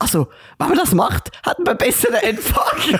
Also, wenn man das macht, hat man einen besseren Empfang.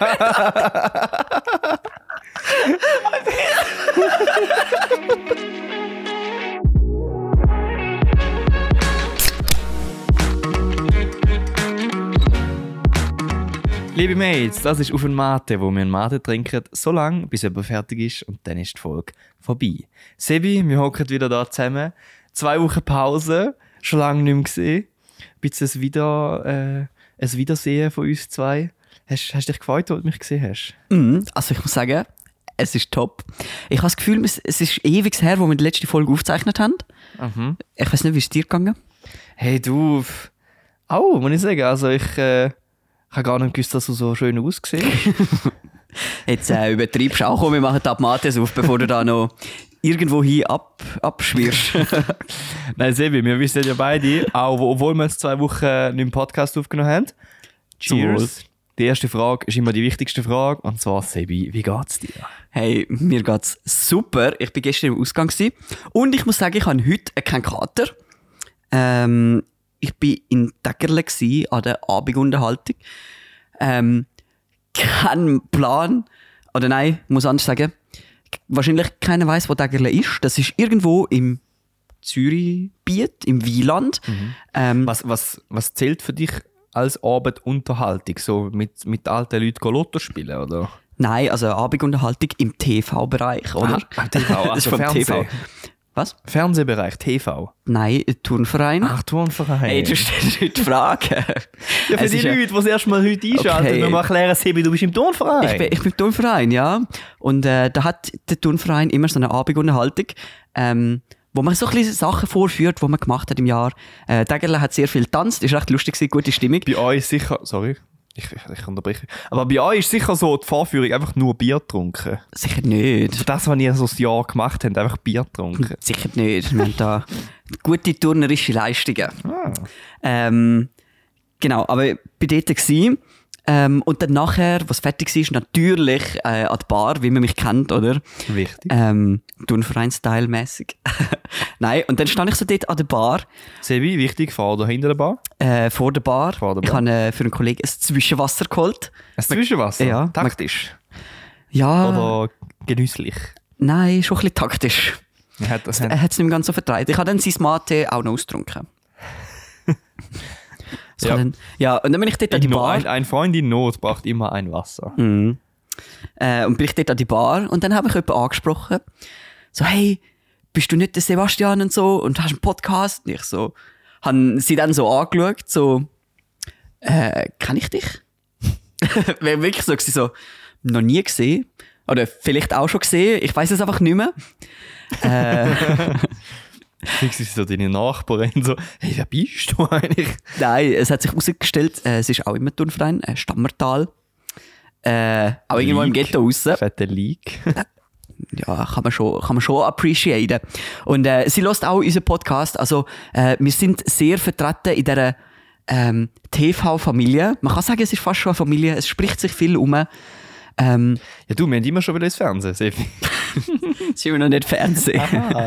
Liebe Mates, das ist auf ein Mate, wo wir einen Mate trinken, so lange, bis jemand fertig ist und dann ist die Folge vorbei. Sebi, wir hocken wieder da zusammen. 2 Wochen Pause, schon lange nicht mehr gesehen. Ein bisschen ein Wiedersehen von uns zwei. Hast du dich gefreut, als du mich gesehen hast? Also ich muss sagen, es ist top. Ich habe das Gefühl, es ist ewig her, wo wir die letzte Folge aufgezeichnet haben. Mhm. Ich weiß nicht, wie es dir gegangen? Hey du, muss ich sagen, also ich habe gar nicht gewusst, dass du so schön aussiehst. Jetzt übertreibst du auch, wir machen die Mates auf, bevor du da noch irgendwo hin abschwirrst. Nein, Sebi, wir wissen ja beide, auch obwohl wir jetzt 2 Wochen nicht im Podcast aufgenommen haben. Cheers. Die erste Frage ist immer die wichtigste Frage, und zwar, Sebi, wie geht's dir? Hey, mir geht's super. Ich war gestern im Ausgang und ich muss sagen, ich habe heute keinen Kater. Ich war in Dägerle an der Abendunterhaltung. Kein Plan. Oder nein, ich muss anders sagen, wahrscheinlich keiner weiss, wo Dägerle ist. Das ist irgendwo im Zürichbiet, im Wieland. Mhm. Was zählt für dich als Abendunterhaltung? So mit alten Leuten Lotto spielen, oder? Nein, also Abendunterhaltung im TV-Bereich, oder? TV, also das ist vom TV. Was? Fernsehbereich, TV? Nein, Turnverein. Ach, Turnverein. Hey, du stellst heute Fragen. Ja, für die Leute, die das erst mal heute einschalten, okay. Wir erklären, Sebi, du bist im Turnverein. Ich bin im Turnverein, ja. Und da hat der Turnverein immer so eine Abendunterhaltung, wo man so ein bisschen Sachen vorführt, die man gemacht hat im Jahr. Dägerle hat sehr viel getanzt, ist recht lustig gewesen, gute Stimmung. Bei euch sicher, sorry, ich unterbreche. Aber bei euch ist sicher so die Vorführung einfach nur Bier getrunken. Sicher nicht. Das, was ihr so ein Jahr gemacht habt, einfach Bier getrunken. Sicher nicht. Wir haben da gute turnerische Leistungen. Genau, aber bei dort gewesen. Und dann nachher, was fertig war, natürlich an die Bar, wie man mich kennt, oder? Wichtig. Turnverein-Style-mässig. Nein, und dann stand ich so dort an der Bar. Sebi, wichtig, vor oder hinter der Bar? Vor der Bar. Ich habe für einen Kollegen ein Zwischenwasser geholt. Ein Zwischenwasser? Ja. Taktisch? Ja. Oder genüsslich? Nein, schon ein bisschen taktisch. Er hat es nicht mehr ganz so vertreibt. Ich habe dann sein Mate auch noch ausgetrunken. Ja. Und dann bin ich dort an die Bar. Ein Freund in Not braucht immer ein Wasser. Mhm. Und bin ich dort an die Bar und dann habe ich jemanden angesprochen. So, hey, bist du nicht der Sebastian und so und hast einen Podcast? Und ich so, haben sie dann so angeschaut, so, kenn ich dich? Wäre wirklich so, noch nie gesehen. Oder vielleicht auch schon gesehen, ich weiss es einfach nicht mehr. Kriegst du so deine Nachbarin so, hey, wer bist du eigentlich? Nein, es hat sich herausgestellt, es ist auch immer ein Turnverein, Stammertal. Auch irgendwo im Ghetto raus. Fette League. Ja, kann man schon appreciaten. Und sie hört auch unseren Podcast. Also, wir sind sehr vertreten in dieser TV-Familie. Man kann sagen, es ist fast schon eine Familie. Es spricht sich viel um. Ja, du, wir haben immer schon wieder ins Fernsehen, Sefi. Sind wir noch nicht Fernsehen.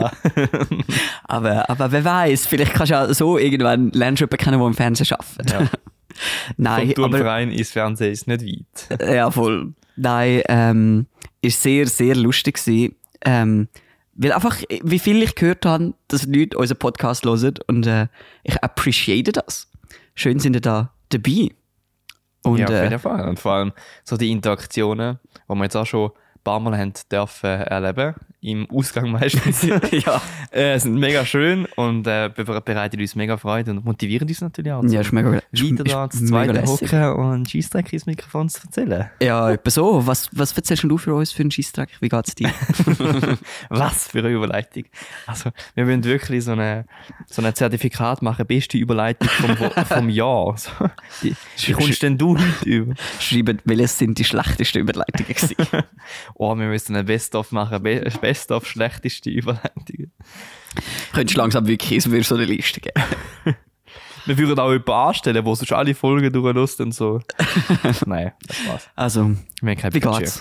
aber wer weiß, vielleicht kannst du ja so irgendwann lernst du jemanden kennen, der im Fernsehen arbeitet. Ja. Nein, vom Turnverein ins Fernsehen ist nicht weit. Ja, voll. Nein, ist sehr, sehr lustig gewesen. Weil einfach, wie viel ich gehört habe, dass Leute unseren Podcast hören und ich appreciate das. Schön sind ihr da dabei. Und, ja, auf jeden Fall. Und vor allem so die Interaktionen, die wir jetzt auch schon ein paar Mal haben dürfen erleben, im Ausgang meistens, ja. Sind mega schön und bereiten uns mega Freude und motivieren uns natürlich auch. Ja, ist mega weiter da zu zweit hocken und Scheissdreck ins Mikrofon zu erzählen. Ja, etwa so. Was erzählst du für uns für einen Scheissdreck? Wie geht's dir? Was für eine Überleitung. Also, wir wollen wirklich so ein Zertifikat machen, beste Überleitung vom Jahr. So, wie kommst denn du heute über? Schreiben, welches sind die schlechtesten Überleitungen gewesen? Oh, wir müssen ein Best-of machen. Best-of schlechteste Überleitungen. Könntest du langsam wirklich so eine Liste geben? Wir würden auch jemanden anstellen, der sonst alle Folgen durchlässt und so. Nein, das war's. Also, wie geht's?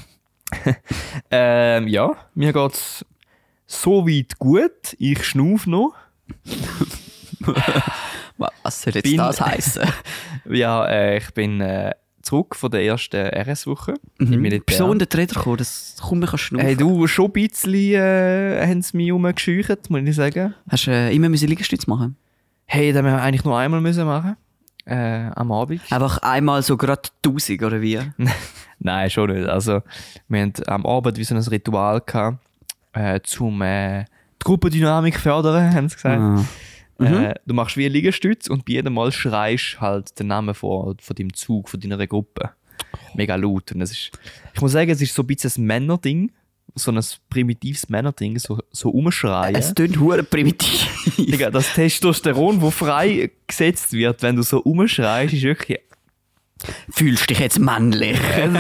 Ja, mir geht's so weit gut. Ich schnaufe noch. Was soll jetzt Bin- das heißen? Ja, ich bin zurück von der ersten RS-Woche im Militär. Bist du so unter die Räder gekommen? Das kommt mir schnaufen. Hey, du, schon ein bisschen haben sie mich rumgescheucht, muss ich sagen. Hast du immer Liegestütze machen? Hey, das haben wir eigentlich nur einmal müssen machen am Abend. Einfach einmal so gerade 1000 oder wie? Nein, schon nicht. Also, wir haben am Abend wie so ein Ritual gehabt, zum die Gruppendynamik fördern, haben sie gesagt. Du machst wie einen Liegestütz und bei jedem Mal schreist halt den Namen von deinem Zug, von deiner Gruppe. Mega laut. Und ich muss sagen, es ist so ein bisschen ein Männerding, so ein primitives Männerding, so umschreien. Es klingt hure primitiv. Digga, das Testosteron, das frei gesetzt wird, wenn du so umschreist, ist wirklich... Fühlst dich jetzt männlich?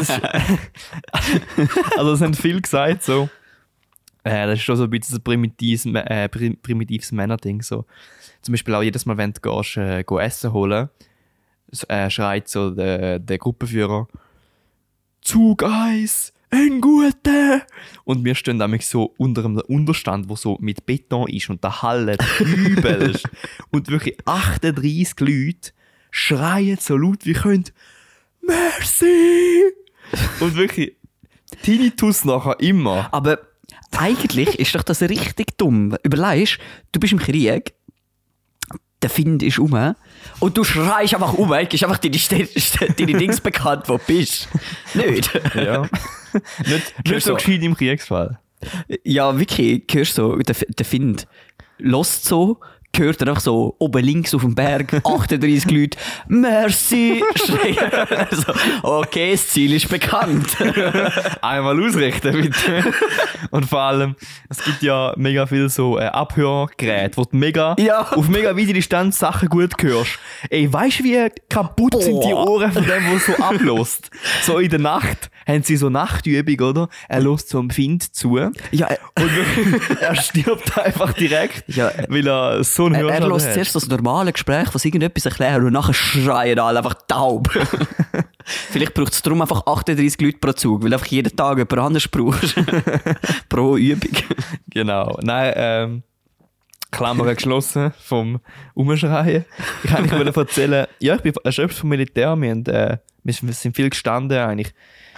Also es haben viele gesagt, so... das ist schon so ein bisschen ein primitives Männerding. So. Zum Beispiel auch jedes Mal, wenn du gehst, Essen holen, schreit so der Gruppenführer «Zug 1, ein guter!» Und wir stehen nämlich so unter einem Unterstand, der so mit Beton ist und der hallt übelst. Und wirklich 38 Leute schreien so laut wie können «Merci!» Und wirklich Tinnitus nachher immer. Aber eigentlich ist doch das richtig dumm. Überlegst, du bist im Krieg, der Find ist rum und du schreist einfach gibst einfach deine Dings bekannt, wo du bist. Nicht? Ja. nicht so gescheit im Kriegsfall. Ja, wirklich, hörst so, der Find lässt so, hört er auch so oben links auf dem Berg, 38 Leute, «Merci!» schreien. Also, okay, das Ziel ist bekannt. Einmal ausrichten, bitte. Und vor allem, es gibt ja mega viel so Abhörgeräte, wo du auf mega weite Distanz Sachen gut hörst. Ey, weißt du, wie kaputt sind die Ohren von dem, der so ablässt? So in der Nacht haben sie so Nachtübung, oder? Er lässt so einem Find zu. Ja, und wirklich, er stirbt einfach direkt, Ja, weil er so einen er Hörschaden lässt hat. zuerst das normale Gespräch, was irgendetwas erklärt und nachher schreien alle einfach taub. Vielleicht braucht es darum einfach 38 Leute pro Zug, weil einfach jeden Tag jemand anderes brauchst. Pro Übung. Genau. Nein, Klammer geschlossen vom Umschreien. Ich kann nicht erzählen, ja, ich bin erschöpft vom Militär. Wir sind viel gestanden, eigentlich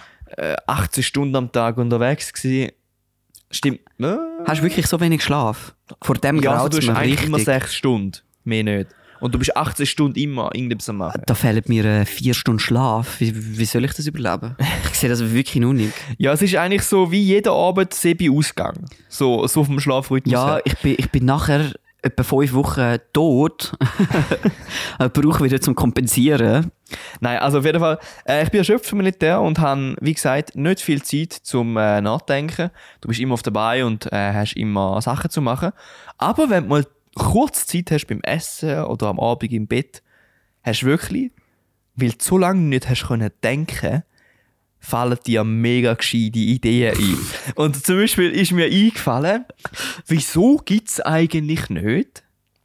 18 Stunden am Tag unterwegs gewesen. Stimmt. Hast du wirklich so wenig Schlaf? Vor dem Ja, also graut du es hast mir eigentlich richtig. immer 6 Stunden, mehr nicht. Und du bist 18 Stunden immer irgendetwas am machen. Da fehlen mir 4 Stunden Schlaf. Wie soll ich das überleben? Ich sehe das wirklich noch nicht. Ja, es ist eigentlich so wie jeder Abend Sebi-Ausgang. So vom Schlafrhythmus Ja, her. ich bin nachher etwa 5 Wochen tot. Brauche wieder zum Kompensieren. Nein, also auf jeden Fall, ich bin erschöpft vom Militär und habe, wie gesagt, nicht viel Zeit zum Nachdenken. Du bist immer auf dabei und hast immer Sachen zu machen. Aber wenn du mal kurz Zeit hast beim Essen oder am Abend im Bett, hast du wirklich, weil du so lange nicht hast können denken, fallen dir mega gescheite Ideen ein. Und zum Beispiel ist mir eingefallen, wieso gibt es eigentlich nicht,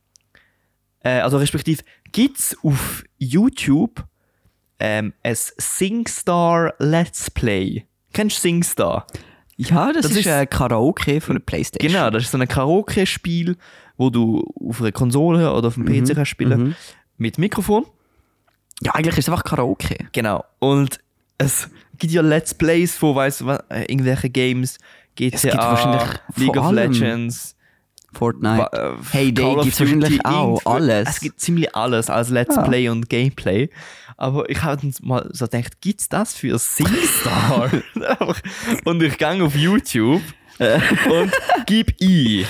also respektive, gibt es auf YouTube ein SingStar Let's Play? Kennst du SingStar? Ja, das ist ist Karaoke von der Playstation. Genau, das ist so ein Karaoke-Spiel, wo du auf einer Konsole oder auf dem PC kannst spielen mit Mikrofon. Ja, eigentlich ist es einfach Karaoke. Genau. Und es gibt ja Let's Plays von, weißt du, irgendwelche Games, gibt GTA, wahrscheinlich League von of allem. Legends, Fortnite. Hey, Call Day of gibt es Duty, wahrscheinlich auch irgendwie- alles. Es gibt ziemlich alles als Let's Play und Gameplay. Aber ich habe mal so gedacht, gibt's das für SingStar? Und ich gehe auf YouTube und gebe ein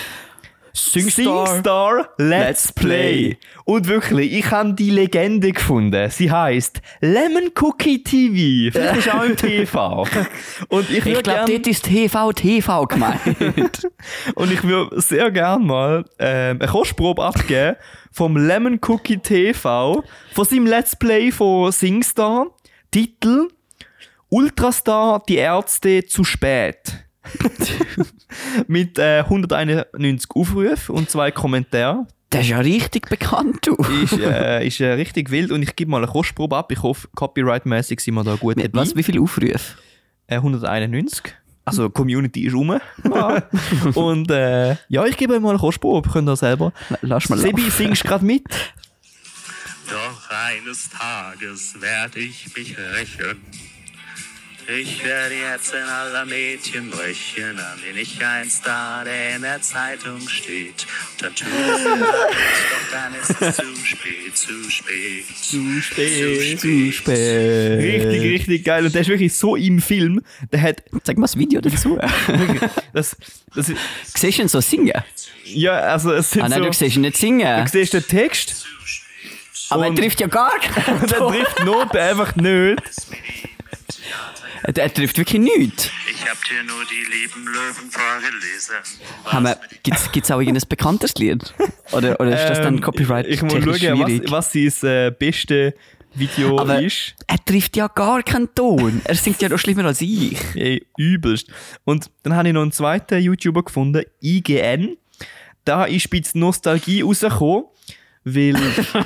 SingStar Let's Play. Und wirklich, ich habe die Legende gefunden. Sie heisst Lemon Cookie TV. Vielleicht ist auch im TV. Und ich Ich würde glaube, gerne dort ist TV gemeint. und ich würde sehr gerne mal eine Kostprobe abgeben vom Lemon Cookie TV, von seinem Let's Play von SingStar. Titel Ultrastar, die Ärzte zu spät. Mit 191 Aufrufen und 2 Kommentaren. Der ist ja richtig bekannt, du. Ist richtig wild und ich gebe mal eine Kostprobe ab. Ich hoffe, copyright-mäßig sind wir da gut dabei. Was, wie viele Aufrufe? 191. Also, die Community ist rum. Ja. Und ja, ich gebe euch mal eine Kostprobe. Könnt ihr selber. Lass mal Sebi, laufen. singst gerade mit? Doch eines Tages werde ich mich rächen. Ich werde jetzt in aller Mädchen brechen, an den ich ein Star, der in der Zeitung steht. Und dann tue ich es doch dann ist es zu spät, zu spät. Zu spät. Richtig geil. Und der ist wirklich so im Film. Der hat... Zeig mal das Video dazu. Das ist, Siehst du ihn so singen? ja, also es sind Ah nein, so... du siehst ihn nicht singen. Du siehst den Text Aber er und- trifft ja gar keinen. und er trifft Noten einfach nicht. Er trifft wirklich nichts. Ich hab dir nur die lieben Löwen vorgelesen. Gibt's auch irgendein bekanntes Lied? Oder ist das dann Copyright Ich muss technisch schauen, schwierig? was sein beste Video Aber ist. er trifft ja gar keinen Ton. Er singt ja noch schlimmer als ich. Ey, übelst. Und dann habe ich noch einen zweiten YouTuber gefunden, IGN. Da ist ein bisschen Nostalgie rausgekommen, weil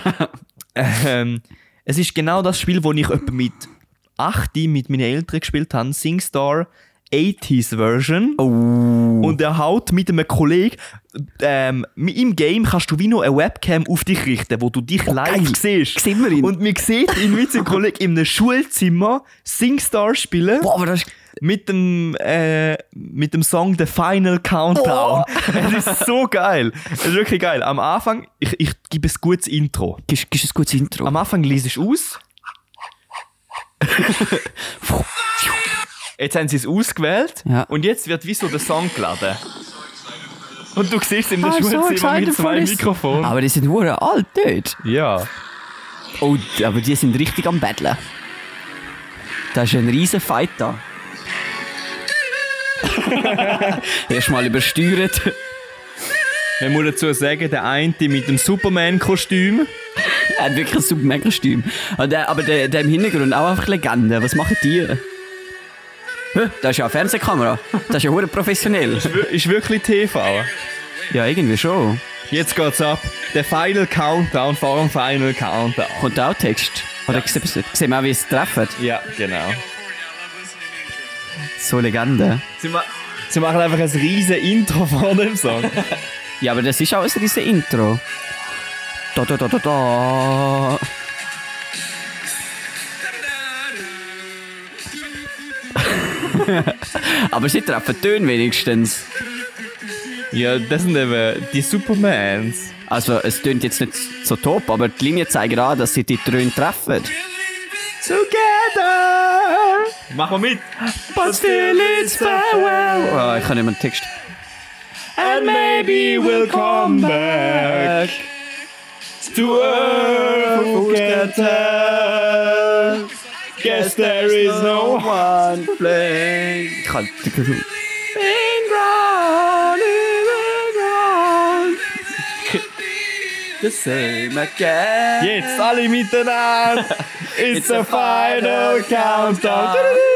es ist genau das Spiel, das ich etwa mit 8 mit meinen Eltern gespielt habe, SingStar 80s Version. Oh. Und er haut mit einem Kollegen, im Game kannst du wie noch eine Webcam auf dich richten, wo du dich live geil. siehst. Sehen wir ihn? Und man sieht ihn mit seinem Kollegen in einem Schulzimmer SingStar spielen. Boah, aber das ist... Mit dem Song The Final Countdown. Es ist so geil. Es ist wirklich geil. Am Anfang, ich gebe ein gutes Intro. Gibst ein gutes Intro? Am Anfang lese ich aus. Jetzt haben sie es ausgewählt. Ja. Und jetzt wird wie so der Song geladen. Und du siehst in der I'm so Schulzimmer excited mit for 2 this. Mikrofonen. Aber die sind hure alt dort. Ja. Oh, aber die sind richtig am Battlen. Da ist ein riesen Fight da. Erstmal übersteuert. Man muss dazu sagen, der eine mit dem Superman-Kostüm. Er hat wirklich ein Superman-Kostüm. Aber der im Hintergrund auch einfach Legende. Was machen die? Hä? Das ist ja eine Fernsehkamera. Das ist ja hure professionell. Ist wirklich TV. Ja, irgendwie schon. Jetzt geht's ab. Der Final Countdown vor dem Final Countdown. Kommt auch Text? Oder sehen wir auch, wie es treffen? Ja, genau. So Legende. Sie machen einfach ein riesen Intro vor dem Song. Ja, aber das ist auch ein riesen Intro. Da, da, da, da, da. Aber sie treffen Töne wenigstens. Ja, das sind eben die Supermans. Also, es tönt jetzt nicht so top, aber die Linie zeigt an, dass sie die Töne treffen. Together! Mach mal mit! But still it's farewell. Oh, ich kann nicht mehr den Text. And maybe we'll come back to earth together. Guess there is no one playing. Ich kann the same again. Jetzt alle miteinander! It's a final countdown!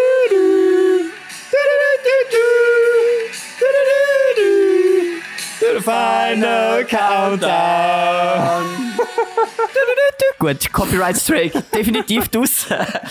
To the final countdown! Gut, Copyright Strike, definitiv draus.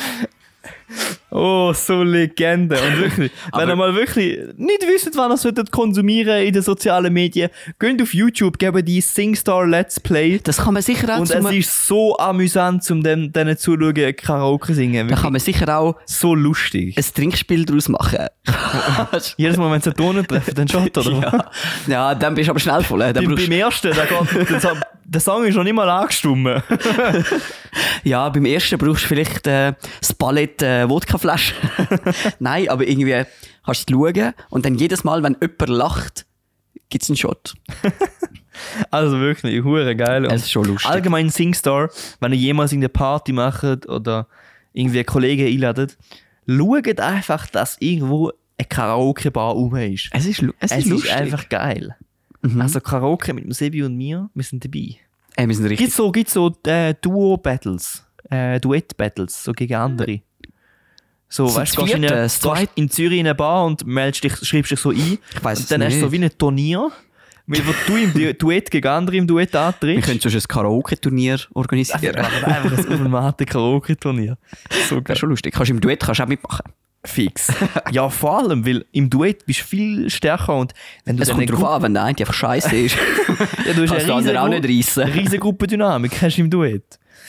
Oh, so Legende. Und wirklich, wenn ihr mal wirklich nicht wisst, wann ihr solltet konsumieren in den sozialen Medien, geht auf YouTube, gebt die SingStar Let's Play. Das kann man sicher auch Und es ist so amüsant, um denen zuzuschauen, Karaoke singen. Da kann man sicher auch So lustig. ein Trinkspiel daraus machen. Jedes Mal, wenn sie einen Ton treffen, dann schaut oder? Ja. Ja, dann bist du aber schnell voll. Dann brauchst- Beim ersten, der Song ist noch nicht mal angestimmt. Ja, beim ersten brauchst du vielleicht das Palett Wodkaflasche. Nein, aber irgendwie kannst du schauen und dann jedes Mal, wenn jemand lacht, gibt es einen Shot. Also wirklich, hure geil. Es ist schon lustig. Allgemein SingStar, wenn ihr jemals in der Party macht oder irgendwie Kollegen einladet, schaut einfach, dass irgendwo eine Karaoke-Bar rum ist. Es ist Es lustig. ist einfach geil. Also Karaoke mit dem Sebi und mir, wir sind dabei. Wir sind richtig. Gibt's so Duo-Battles, Duett-Battles, so gegen andere. So, So weißt du, gehst in Zürich in eine Bar und schreibst dich so ein. Ich weiss und dann es hast du so nicht. wie ein Turnier, wo du im Duett gegen andere im Duett Wir antrittst. können sonst ein Karaoke-Turnier organisieren. Einfach ein Ultimate-Karaoke-Turnier. So Das geil. ist schon lustig. Kannst du im Duett kannst du auch mitmachen. Fix. Ja, vor allem, weil im Duett bist du viel stärker und wenn du Es dann kommt eine darauf an, wenn der eine einfach scheiße ist. Ja, du hast kannst du eine andere auch nicht reissen. riesige Gruppendynamik hast du im Duett.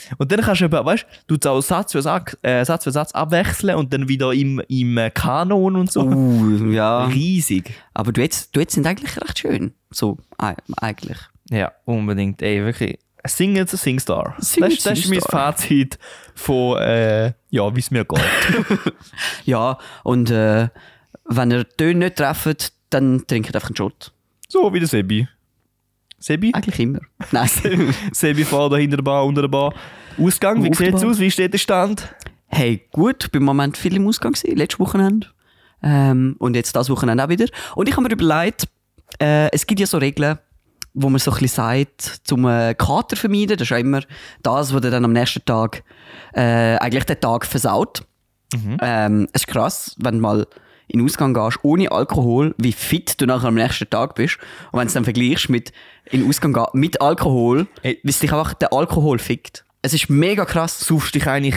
Und dann kannst du eben, weißt du, auch Satz für Satz abwechseln und dann wieder im Kanon und so. Ja. Riesig. Aber Duets sind eigentlich recht schön. So, eigentlich. Ja, unbedingt. Ey, wirklich. Singen zu Singstar. Das ist mein Singstar. Fazit von, wie es mir geht. Ja, und wenn ihr die Töne nicht trefft, dann trinkt einfach einen Shot. So wie der Sebi. Sebi? Eigentlich immer. Nein. Sebi fährt da hinter der Bar, unter der Bar. Ausgang, wie Auf der sieht es Bar. aus? Wie steht der Stand? Hey, gut, ich bin im Moment viel im Ausgang gewesen, letztes Wochenende. Und jetzt das Wochenende auch wieder. Und ich habe mir überlegt, es gibt ja so Regeln, wo man so ein bisschen sagt, zum Kater vermeiden. Das ist ja immer das, was dir dann am nächsten Tag eigentlich den Tag versaut. Es ist krass, wenn du mal in den Ausgang gehst ohne Alkohol, wie fit du nachher am nächsten Tag bist. Und wenn du es dann vergleichst mit in den Ausgang gehen mit Alkohol, Hey. wie es dich einfach der Alkohol fickt. Es ist mega krass. Saufst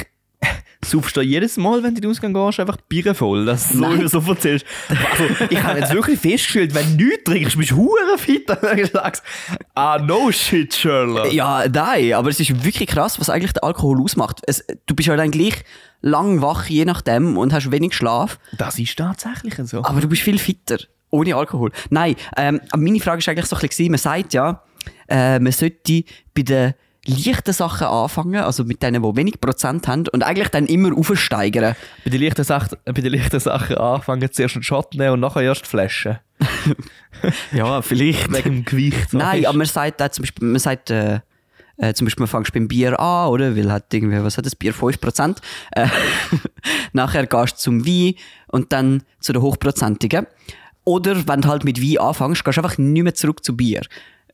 du jedes Mal, wenn du in den Ausgang gehst, einfach Bier voll, dass du Nein. so erzählst? Also, ich habe jetzt wirklich festgestellt, wenn du nichts trinkst, bist du hure fit, dann sagst du, no shit, Sherlock. Ja, nein, aber es ist wirklich krass, was eigentlich der Alkohol ausmacht. Du bist ja dann gleich lang wach, je nachdem, und hast wenig Schlaf, Das ist tatsächlich so. aber du bist viel fitter, ohne Alkohol. Nein, aber meine Frage ist eigentlich so ein bisschen, man sagt ja, man sollte bei den leichten Sachen anfangen, also mit denen, die wenig Prozent haben, und eigentlich dann immer aufsteigern. Bei den leichten Sachen anfangen, zuerst einen Shot nehmen und nachher erst Flaschen. Ja, vielleicht. Wegen dem Gewicht. Nein, aber man sagt auch zum Beispiel, zum Beispiel, man fängst beim Bier an, oder? Weil hat irgendwie, was hat das Bier? 5%. Nachher gehst du zum Wein und dann zu den hochprozentigen. Oder wenn du halt mit Wein anfängst, gehst du einfach nicht mehr zurück zu Bier.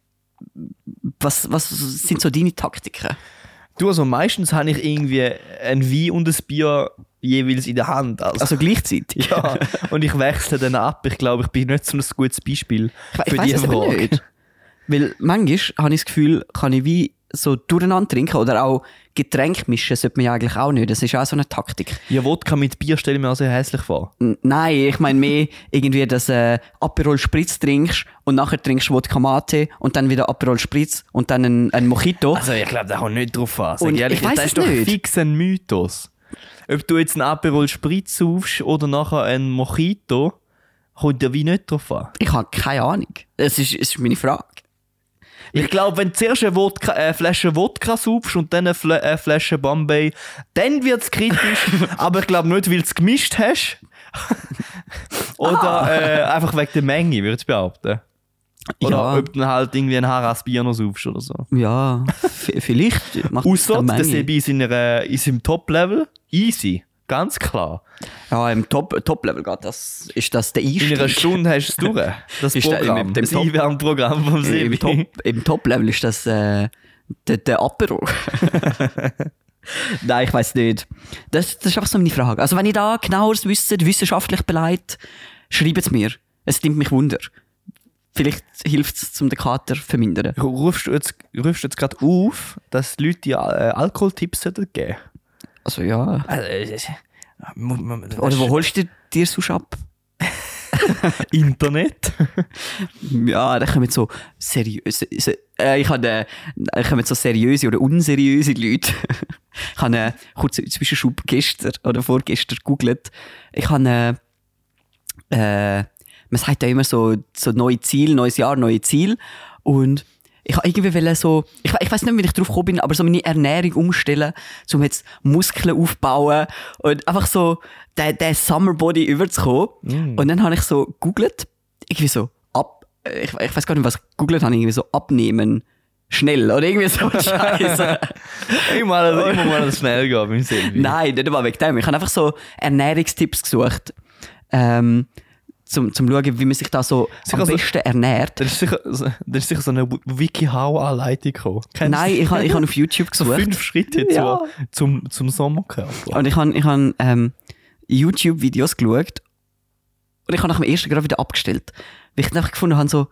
Was sind so deine Taktiken? Du, also meistens habe ich irgendwie ein Wein und ein Bier jeweils in der Hand. Also gleichzeitig? ja, und ich wechsle dann ab. Ich glaube, ich bin nicht so ein gutes Beispiel Ich weiss es aber nicht. Weil manchmal habe ich das Gefühl, kann ich wie so durcheinander trinken oder auch Getränke mischen, sollte man ja eigentlich auch nicht. Das ist auch so eine Taktik. Ja, Wodka mit Bier stelle ich mir auch sehr hässlich vor. Nein, ich meine mehr irgendwie, dass Aperol Spritz trinkst und nachher trinkst du Wodka Mate und dann wieder Aperol Spritz und dann ein Mojito. Also ich glaube, da kommt nicht drauf an. Und ich weiss das es ist doch nicht. fix ein Mythos. Ob du jetzt einen Aperol Spritz saufst oder nachher einen Mojito, kommt ja wie nicht drauf an. Ich habe keine Ahnung. Es ist meine Frage. Ich glaube, wenn du zuerst eine Flasche Wodka saufst und dann eine Flasche Bombay, dann wird es kritisch. Aber ich glaube nicht, weil du es gemischt hast. Oder einfach wegen der Menge, würde ich behaupten. Oder Ja. ob du halt irgendwie ein Haras Bier noch saufst oder so. Ja, vielleicht macht das Ausser, eine der Menge. Sebi ist im Top-Level. Easy. Ganz klar. Ja, im Top-Level geht das. Ist das der In Einstieg? einer Stunde hast du es durch. Das Ist der- Programm. im Das Top- Einwärmprogramm vom Sebi. Im Top-Level ist das der Apero. Nein, ich weiß nicht. Das ist einfach so meine Frage. Also wenn ihr da genaueres wisst, wissenschaftlich beleidigt, schreibt es mir. Es nimmt mich Wunder. Vielleicht hilft es zum den Kater vermindern. Rufst du jetzt gerade auf, dass die Leute dir Alkoholtipps geben sollten? Also ja. Oder wo holst du dir sonst ab? Internet? Ja, da kommen so seriöse... ich habe so seriöse oder unseriöse Leute. Ich habe kurz Zwischenschub gestern oder vorgestern gegoogelt. Ich habe... man sagt ja immer so neue Ziel, neues Jahr, neue Ziel. Und ich habe irgendwie so... Ich weiß nicht, wie ich drauf gekommen bin, aber so meine Ernährung umstellen, um jetzt Muskeln aufbauen und einfach so den Summerbody überzukommen. Und dann habe ich so gegoogelt, irgendwie so ich weiß gar nicht, was ich gegoogelt habe, irgendwie so abnehmen schnell oder irgendwie so Scheiße. Immer mal schnell gehen beim Sebi. Nein, nicht mal wegen dem. Ich habe einfach so Ernährungstipps gesucht, zum schauen, wie man sich da so am so- besten ernährt. Da ist sicher so eine WikiHow-Anleitung gekommen. Kennst Nein, du? ich habe auf YouTube so gesucht. 5 Schritte Ja. zum Sommerkörper. Und ich habe YouTube-Videos geschaut und ich habe nach dem ersten gerade wieder abgestellt. Weil ich einfach gefunden habe, so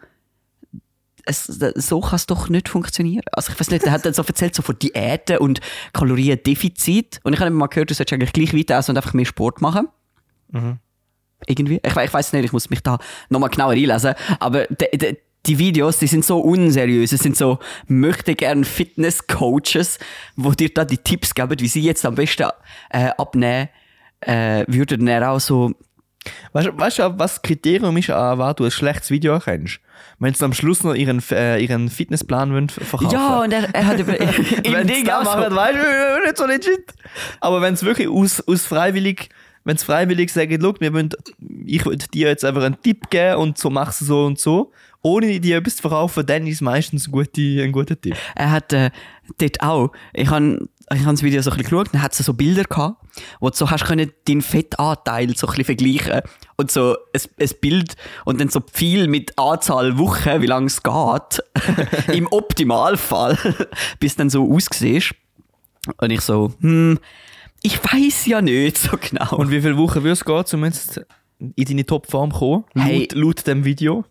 kann es doch nicht funktionieren. Also ich weiß nicht, der hat dann so erzählt so von Diäten und Kaloriendefizit. Und ich habe mal gehört, du solltest eigentlich gleich weiter essen und einfach mehr Sport machen. Irgendwie. Ich weiß nicht, ich muss mich da nochmal genauer einlesen. Aber die Videos, die sind so unseriös. Es sind so, möchte gern Fitness-Coaches, wo dir da die Tipps geben, wie sie jetzt am besten abnehmen, würden dann auch so... Weißt du, was das Kriterium ist, was du ein schlechtes Video erkennst? Wenn sie am Schluss noch ihren Fitnessplan wollen verkaufen. Ja, und er hat Wenn Ding das auch so. machen, weißt du, nicht so legit. Aber wenn es wirklich aus freiwillig, wenn es freiwillig sagen, schau, ich will dir jetzt einfach einen Tipp geben und so machst du so und so, ohne dir etwas zu verkaufen, dann ist es meistens ein guter Tipp. Er hat dort auch, ich habe das Video so ein bisschen geschaut, dann hat es so Bilder gehabt, wo du so hast können deinen Fettanteil so ein bisschen vergleichen und so ein Bild und dann so viel mit Anzahl Wochen, wie lange es geht, im Optimalfall, bis dann so aussiehst. Und ich so, ich weiss ja nicht so genau. Und wie viele Wochen würde es gehen, um jetzt in deine Topform zu kommen, Hey. laut dem Video?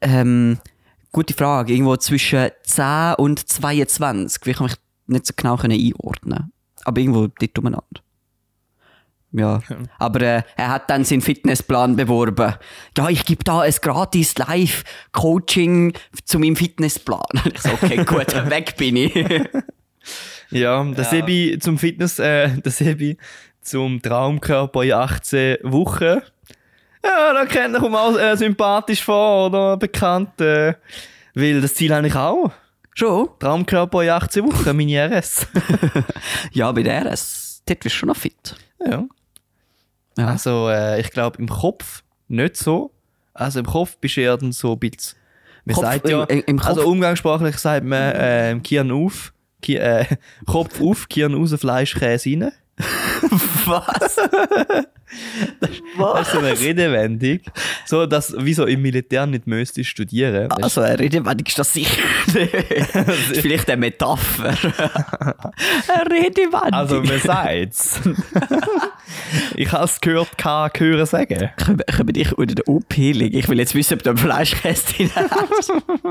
Gute Frage. Irgendwo zwischen 10 und 22. Wie kann ich nicht so genau einordnen. Aber irgendwo dort umeinander. Ja. Aber er hat dann seinen Fitnessplan beworben. Ja, ich gebe da ein gratis Live-Coaching zu meinem Fitnessplan. Ich so, okay, gut, weg bin ich. Ja, der Sebi zum Fitness, der Sebi zum Traumkörper in 18 Wochen. Ja, da kennt er auch sympathisch vor oder bekannt. Weil das Ziel habe ich auch. Schon? Traumkörper in 18 Wochen, meine RS. Ja, bei der RS, dort bist du schon noch fit. Ja. Ja. Also, ich glaube, im Kopf nicht so. Also, im Kopf bist du eher dann so ein bisschen. Man Kopf- sagt ja, im Kopf- also umgangssprachlich sagt man, Kirn auf, Kopf auf, Kirn raus, Fleisch, Käse rein. Was? Das ist so eine Redewendung. So, dass, wie so im Militär nicht müsstest studieren. Also, eine Redewendung ist das sicher nicht. Das ist vielleicht eine Metapher. Eine Redewendung. Also, man sagt's. Ich habe es hören sagen. Können wir dich unter der OP legen? Ich will jetzt wissen, ob du ein Fleischkäse drin hast.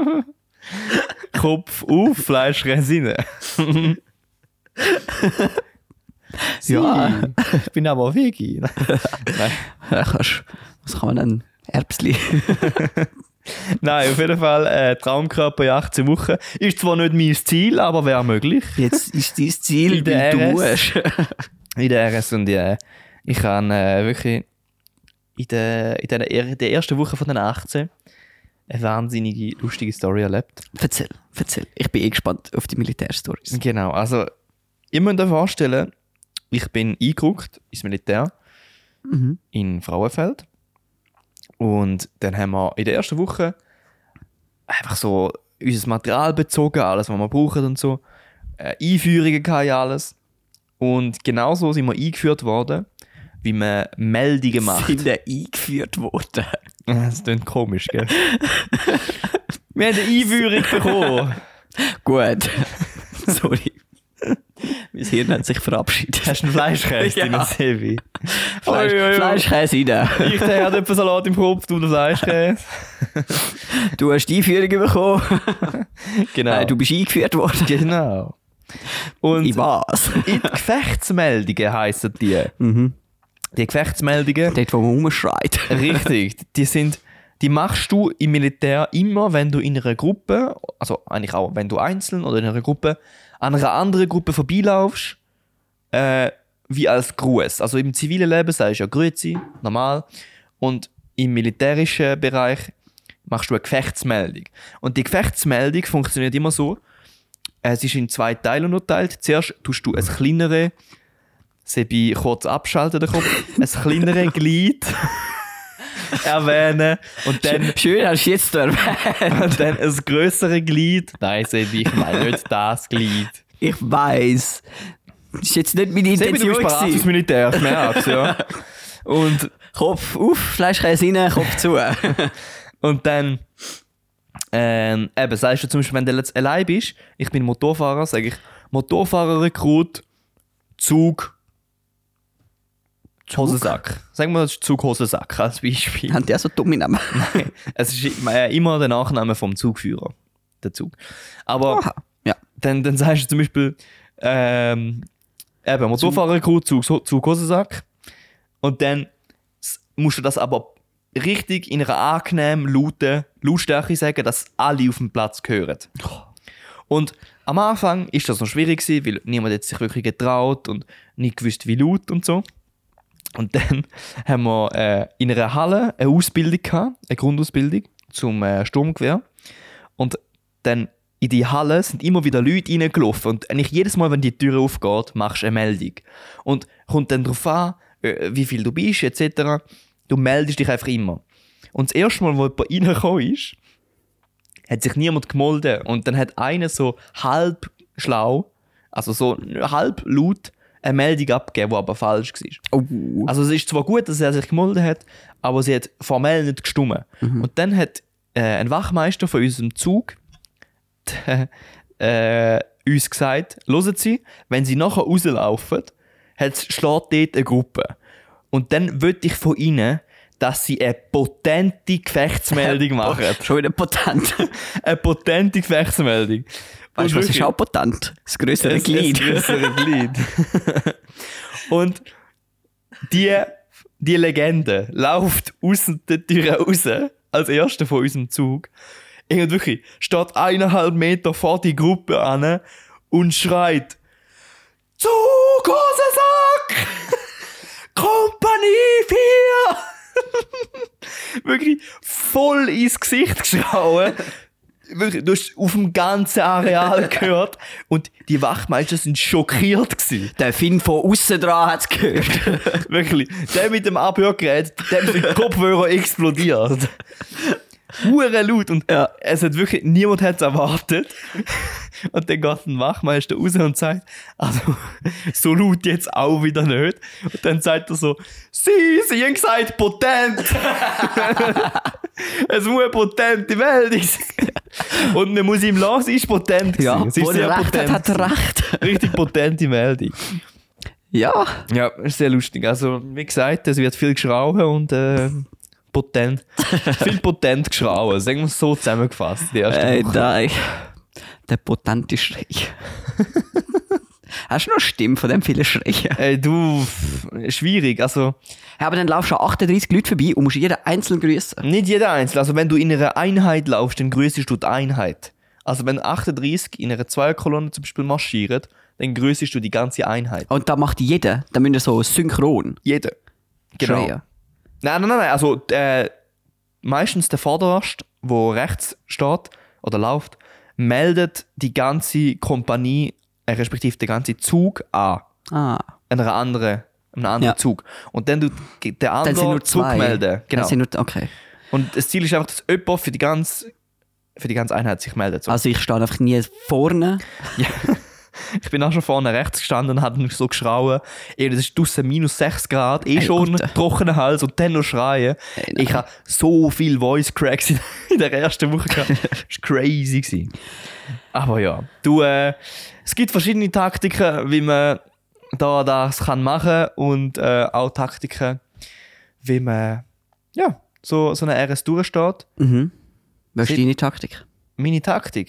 Kopf auf, Fleisch, Käse rein. Ja. Ich bin aber Vegi. Nein. Was kann man denn? Erbsli. Nein, auf jeden Fall Traumkörper in 18 Wochen. Ist zwar nicht mein Ziel, aber wäre möglich. Jetzt ist dein Ziel, In der wie du RS. musst. In der RS und ich habe wirklich in der ersten Woche von den 18 eine wahnsinnige, lustige Story erlebt. Erzähl. Ich bin gespannt auf die Militärstories. Genau, also ihr müsst euch vorstellen, ich bin eingerückt ins Militär in Frauenfeld. Und dann haben wir in der ersten Woche einfach so unser Material bezogen, alles, was wir brauchen und so. Einführungen gehabt, alles. Und genauso sind wir eingeführt worden, wie man Meldungen macht. Sind wir eingeführt worden? Das klingt komisch, gell? Wir haben eine Einführung bekommen. Gut. Sorry. Mein Hirn hat sich verabschiedet. Hast du einen Fleischkäse in der Sevi? Fleischkäse rein. Ich der hat etwas Salat im Kopf, du den Fleischkäse. Du hast die Einführung bekommen. Genau. Du bist eingeführt worden. Genau. Und In was? in die Gefechtsmeldungen heissen die. Die Gefechtsmeldungen, Dort, wo man rumschreit. richtig, die machst du im Militär immer, wenn du in einer Gruppe, also eigentlich auch, wenn du einzeln oder in einer Gruppe, an einer anderen Gruppe vorbeilaufst, wie als Gruß. Also im zivilen Leben sagst du ja Grüezi, normal. Und im militärischen Bereich machst du eine Gefechtsmeldung. Und die Gefechtsmeldung funktioniert immer so, es ist in 2 Teile unterteilt. Zuerst tust du ein kleinere, Sebi kurz abschalten den Kopf, ein kleinere Glied erwähnen und dann, Schön, hast du jetzt erwähnt. und dann ein grösseres Glied. Nein, Sebi, ich meine nicht das Glied. Ich weiss. Das ist jetzt nicht meine Sebi, du Intention bist parat fürs gewesen. Militär, ich merk's, ja. Und Kopf auf, Fleischkäse rein, Kopf zu. Und dann, eben, sagst du zum Beispiel, wenn du jetzt allein bist, ich bin Motorfahrer, sage ich, Motorfahrer-Rekrut, Zug, Hosensack. Sagen wir, das ist Zug, Hosensack als Beispiel. Haben die auch so dumme Namen? Nein, es ist immer der Nachname vom Zugführer, der Zug. Aber Aha. Ja. dann sagst du zum Beispiel, eben, Motorfahrer-Rekrut, Zug, Hosensack. Und dann musst du das aber richtig in einer angenehmen, lauten Lautstärke sagen, dass alle auf dem Platz hören. Und am Anfang ist das noch schwierig gewesen, weil niemand hat sich wirklich getraut und nicht gewusst, wie laut und so. Und dann haben wir in einer Halle eine Ausbildung gehabt, eine Grundausbildung zum Sturmgewehr. Und dann in die Halle sind immer wieder Leute reingelaufen. Und eigentlich jedes Mal, wenn die Tür aufgeht, machst du eine Meldung. Und kommt dann darauf an, wie viel du bist, etc. Du meldest dich einfach immer. Und das erste Mal, wo jemand reingekommen ist, hat sich niemand gemeldet. Und dann hat einer so halb schlau, also so halb laut, eine Meldung abgegeben, die aber falsch war. Oh. Also es ist zwar gut, dass er sich gemeldet hat, aber sie hat formell nicht gestimmt. Und dann hat ein Wachmeister von unserem Zug uns gesagt, hören Sie, wenn Sie nachher rauslaufen, schlägt dort eine Gruppe. Und dann wollte ich von Ihnen, dass Sie eine potente Gefechtsmeldung machen. Schon wieder potent. Eine potente Gefechtsmeldung. Weißt du, was ist auch potent? Das grössere Glied. Das grössere Glied. Und die Legende läuft aus der Tür raus, als erster von unserem Zug. Und wirklich, steht 1,5 Meter vor die Gruppe an und schreit: Zug, Hosensack! Kompanie 4! Wirklich voll ins Gesicht geschrauen. Wirklich, du hast auf dem ganzen Areal gehört und die Wachmeister sind schockiert gewesen. Der Finn von aussen dran hat es gehört. Wirklich, der mit dem Abhörgerät, dem sind die Kopfhörer explodiert. Hure laut und es hat wirklich, niemand hat es erwartet. Und dann geht ein Wachmeister raus und sagt, also so laut jetzt auch wieder nicht. Und dann sagt er so, Sie haben gesagt potent. Es muss eine potente Meldung sein. Und man muss ihm lassen, sie ist potent gewesen. Ja, Sie ist wo er recht hat er recht. Richtig potente Meldung. Ja. Ja, ist sehr lustig. Also, wie gesagt, es wird viel geschrauben und potent. Viel potent geschrauben. Sagen wir es so zusammengefasst. Die erste Woche. Nein. Der potente Schrei. Hast du noch eine Stimme von dem vielen Schreien? Du, schwierig. Also, Ja, aber dann laufst du an 38 Leute vorbei und musst jeden einzeln grüßen. nicht jeder einzeln. Also, wenn du in einer Einheit laufst, dann grüßest du die Einheit. Also, wenn 38 in einer Zweierkolonne zum Beispiel marschieren, dann grüßest du die ganze Einheit. Und da macht jeder, da müssen so synchron Jeder. Genau. schreien. Nein. Also, meistens der Vorderst, der rechts steht oder läuft, meldet die ganze Kompanie, respektive den ganzen Zug an. Ah. Einem anderen Ja. Zug. Und dann tut der andere Dann sind nur zwei. zurückmelden. Genau. Dann sind nur, okay. Und das Ziel ist einfach, dass jemand für die ganze Einheit sich meldet. So. Also ich stehe einfach nie vorne. Ich bin auch schon vorne rechts gestanden und habe mich so geschrauen. Das ist draussen -6 Grad, schon Alter. trockener Hals und dann noch schreien. Nein. Ich habe so viele Voice Cracks in der ersten Woche gehabt. Das war crazy gewesen. Aber ja, es gibt verschiedene Taktiken, wie man das kann machen und auch Taktiken, wie man so eine RS durchsteht. Mhm. Was ist deine Taktik? Meine Taktik?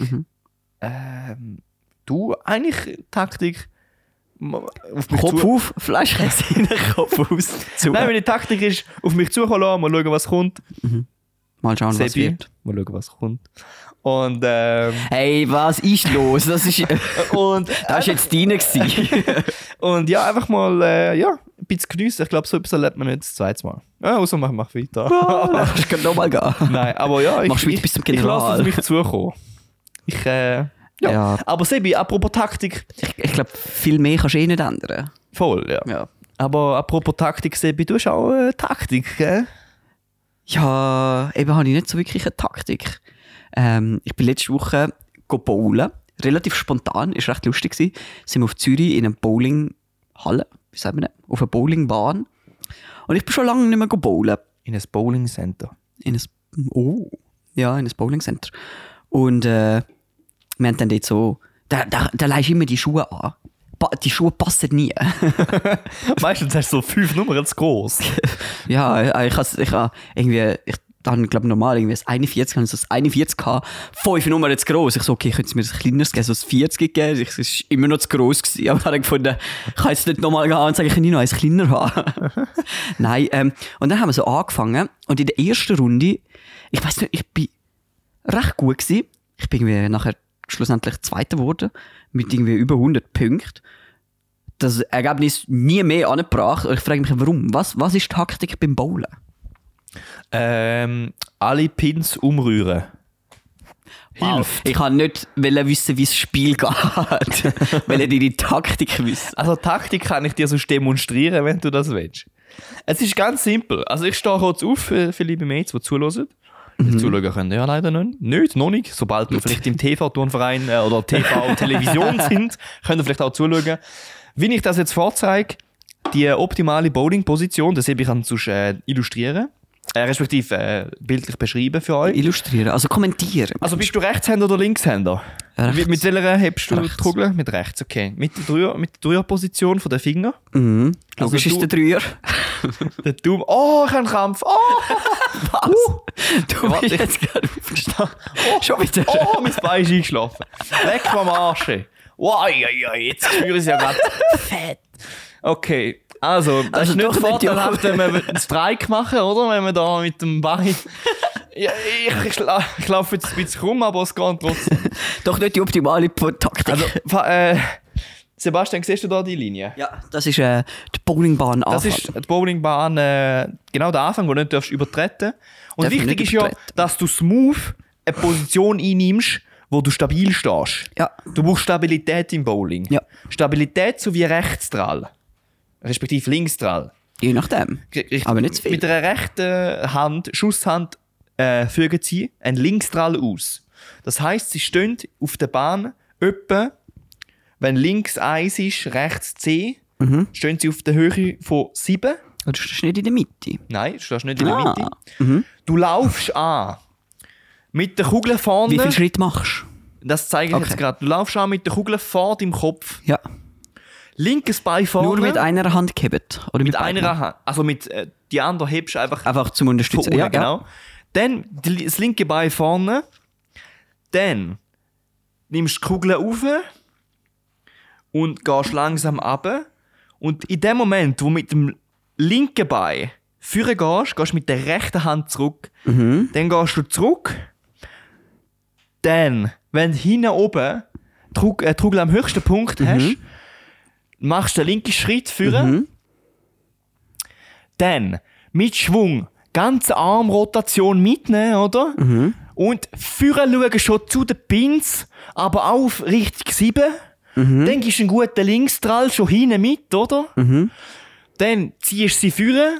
Du, eigentlich Taktik auf mich Kopf zu... auf, Fleischkäse in den Kopf aus. Zu. Nein, meine Taktik ist, auf mich zukommen lassen, mal schauen, was kommt. Mal schauen, was Sebi, wird. mal schauen, was kommt. Und, Hey, was ist los? Das ist, und, das ist jetzt deine gewesen. und ja, einfach mal ein bisschen geniessen. Ich glaube, so etwas erlebt man nicht das zweite Mal. Ja, außer mach weiter. Ich kann nochmal gehen. Nein, aber ja, Machst du weiter bis zum General. ich lasse es auf mich zukommen. Ja. Ja. Aber Sebi, apropos Taktik, Ich glaube, viel mehr kannst du eh nicht ändern. voll, ja. Ja. Aber apropos Taktik, Sebi, du hast auch Taktik, gell? Ja, eben habe ich nicht so wirklich eine Taktik. Ich bin letzte Woche bowlen. Relativ spontan, ist recht lustig gewesen. Sind wir auf Zürich in einer Bowlinghalle, wie sagt man das? Auf einer Bowlingbahn. Und ich bin schon lange nicht mehr bowlen. In einem Bowling Center. In ein Bowlingcenter. Und wir haben dann dort so, da leihst du immer die Schuhe an. Die Schuhe passen nie. Meistens hast du so 5 Nummern zu groß. Ja, ich habe irgendwie, dann glaube normal irgendwie das 41, also das 41 gehabt, 5 Nummern zu gross. Ich so, okay, könnte mir das kleineres geben, so das 40 geben? Es war immer noch zu gross gewesen. Aber dann habe ich gefunden, ich kann jetzt nicht nochmal gehen und sagen, ich kann nicht noch eins kleiner haben. Nein, und dann haben wir so angefangen und in der ersten Runde, ich weiss nicht, ich bin recht gut gewesen. Ich bin irgendwie nachher schlussendlich Zweiter geworden, mit irgendwie über 100 Punkten. Das Ergebnis nie mehr angebracht. Und ich frage mich, warum? Was ist die Taktik beim Bowlen? Alle Pins umrühren. Wow. Hilft. Ich wollte nicht wissen, wie das Spiel geht. Weil die Taktik wissen. Also Taktik kann ich dir sonst demonstrieren, wenn du das willst. Es ist ganz simpel. Also ich stehe kurz auf für liebe Mates, die zuhören. Zuschauen können ja leider nicht. Noch nicht. Sobald wir vielleicht im TV-Turnverein oder TV-Television sind, können wir vielleicht auch zuschauen. Wie ich das jetzt vorzeige, die optimale Bowling-Position, das habe ich sonst illustrieren. Respektive bildlich beschreiben für euch. Illustrieren, also kommentieren. Also bist du Rechtshänder oder Linkshänder? Rechts. Mit welcher hebst du Rechts. die Kugel? Mit rechts, okay. Mit der Dreierposition von den Fingern. Mhm. Also Logisch ist der Dreier. Der Daumen. Oh, ich habe einen Krampf. Oh, Was? Du warte, bist ich- jetzt gerade aufgestanden. Schon wieder. oh, mein Bein ist eingeschlafen. Weg vom Arsch. Wow, jetzt spüre ich es ja gerade. Fett. Okay, also, das Also ist nicht doch nicht vorteilhaft, wenn wir einen Strike machen, oder? Wenn wir da mit dem Bein... Ja, ich laufe jetzt ein bisschen rum, aber es geht trotzdem. Doch nicht die optimale Taktik. Also, Sebastian, siehst du da die Linie? ja, das ist die Bowlingbahn Das ist die Bowlingbahn, genau der Anfang, wo du nicht darfst übertreten. Und Darf ich wichtig nicht ist ja, übertreten. dass du smooth eine Position einnimmst, wo du stabil stehst. Ja. Du brauchst Stabilität im Bowling. Ja. Stabilität sowie Rechtsdrall. Respektive Linksdrall. Je nachdem. Aber nicht zu viel. Mit einer rechten Hand, Schusshand, fügen sie einen Linksdrall aus. Das heisst, sie stehen auf der Bahn etwa, wenn links 1 ist, rechts 10, stehen sie auf der Höhe von 7. Oder ist das nicht in der Mitte? Nein, du stehst nicht in der Ah. Mitte. Du laufst an. Mit der Kugel vorne. Wie viele Schritte machst Das zeige ich Okay. jetzt gerade. Du laufst an mit der Kugel vor deinem Kopf. du? Ja. Linkes Bein vorne. Nur mit einer Hand gehebt? Oder mit beiden? einer Hand. Also mit die andere hebst du einfach Einfach zum von Unterstützen. unten, Ja, genau. Dann das linke Bein vorne. Dann nimmst du die Kugel auf und gehst langsam runter. Und in dem Moment, wo du mit dem linken Bein führen gehst du mit der rechten Hand zurück. Dann gehst du zurück. Dann, wenn du hinten oben die Kugel am höchsten Punkt hast, machst du den linken Schritt führen. Dann mit Schwung ganze Armrotation mitnehmen, oder? Und führen schauen schon zu den Pins, aber auch auf Richtung 7. Dann gibst du einen guten Linksdrall schon hinten mit, oder? Dann ziehst du sie führen.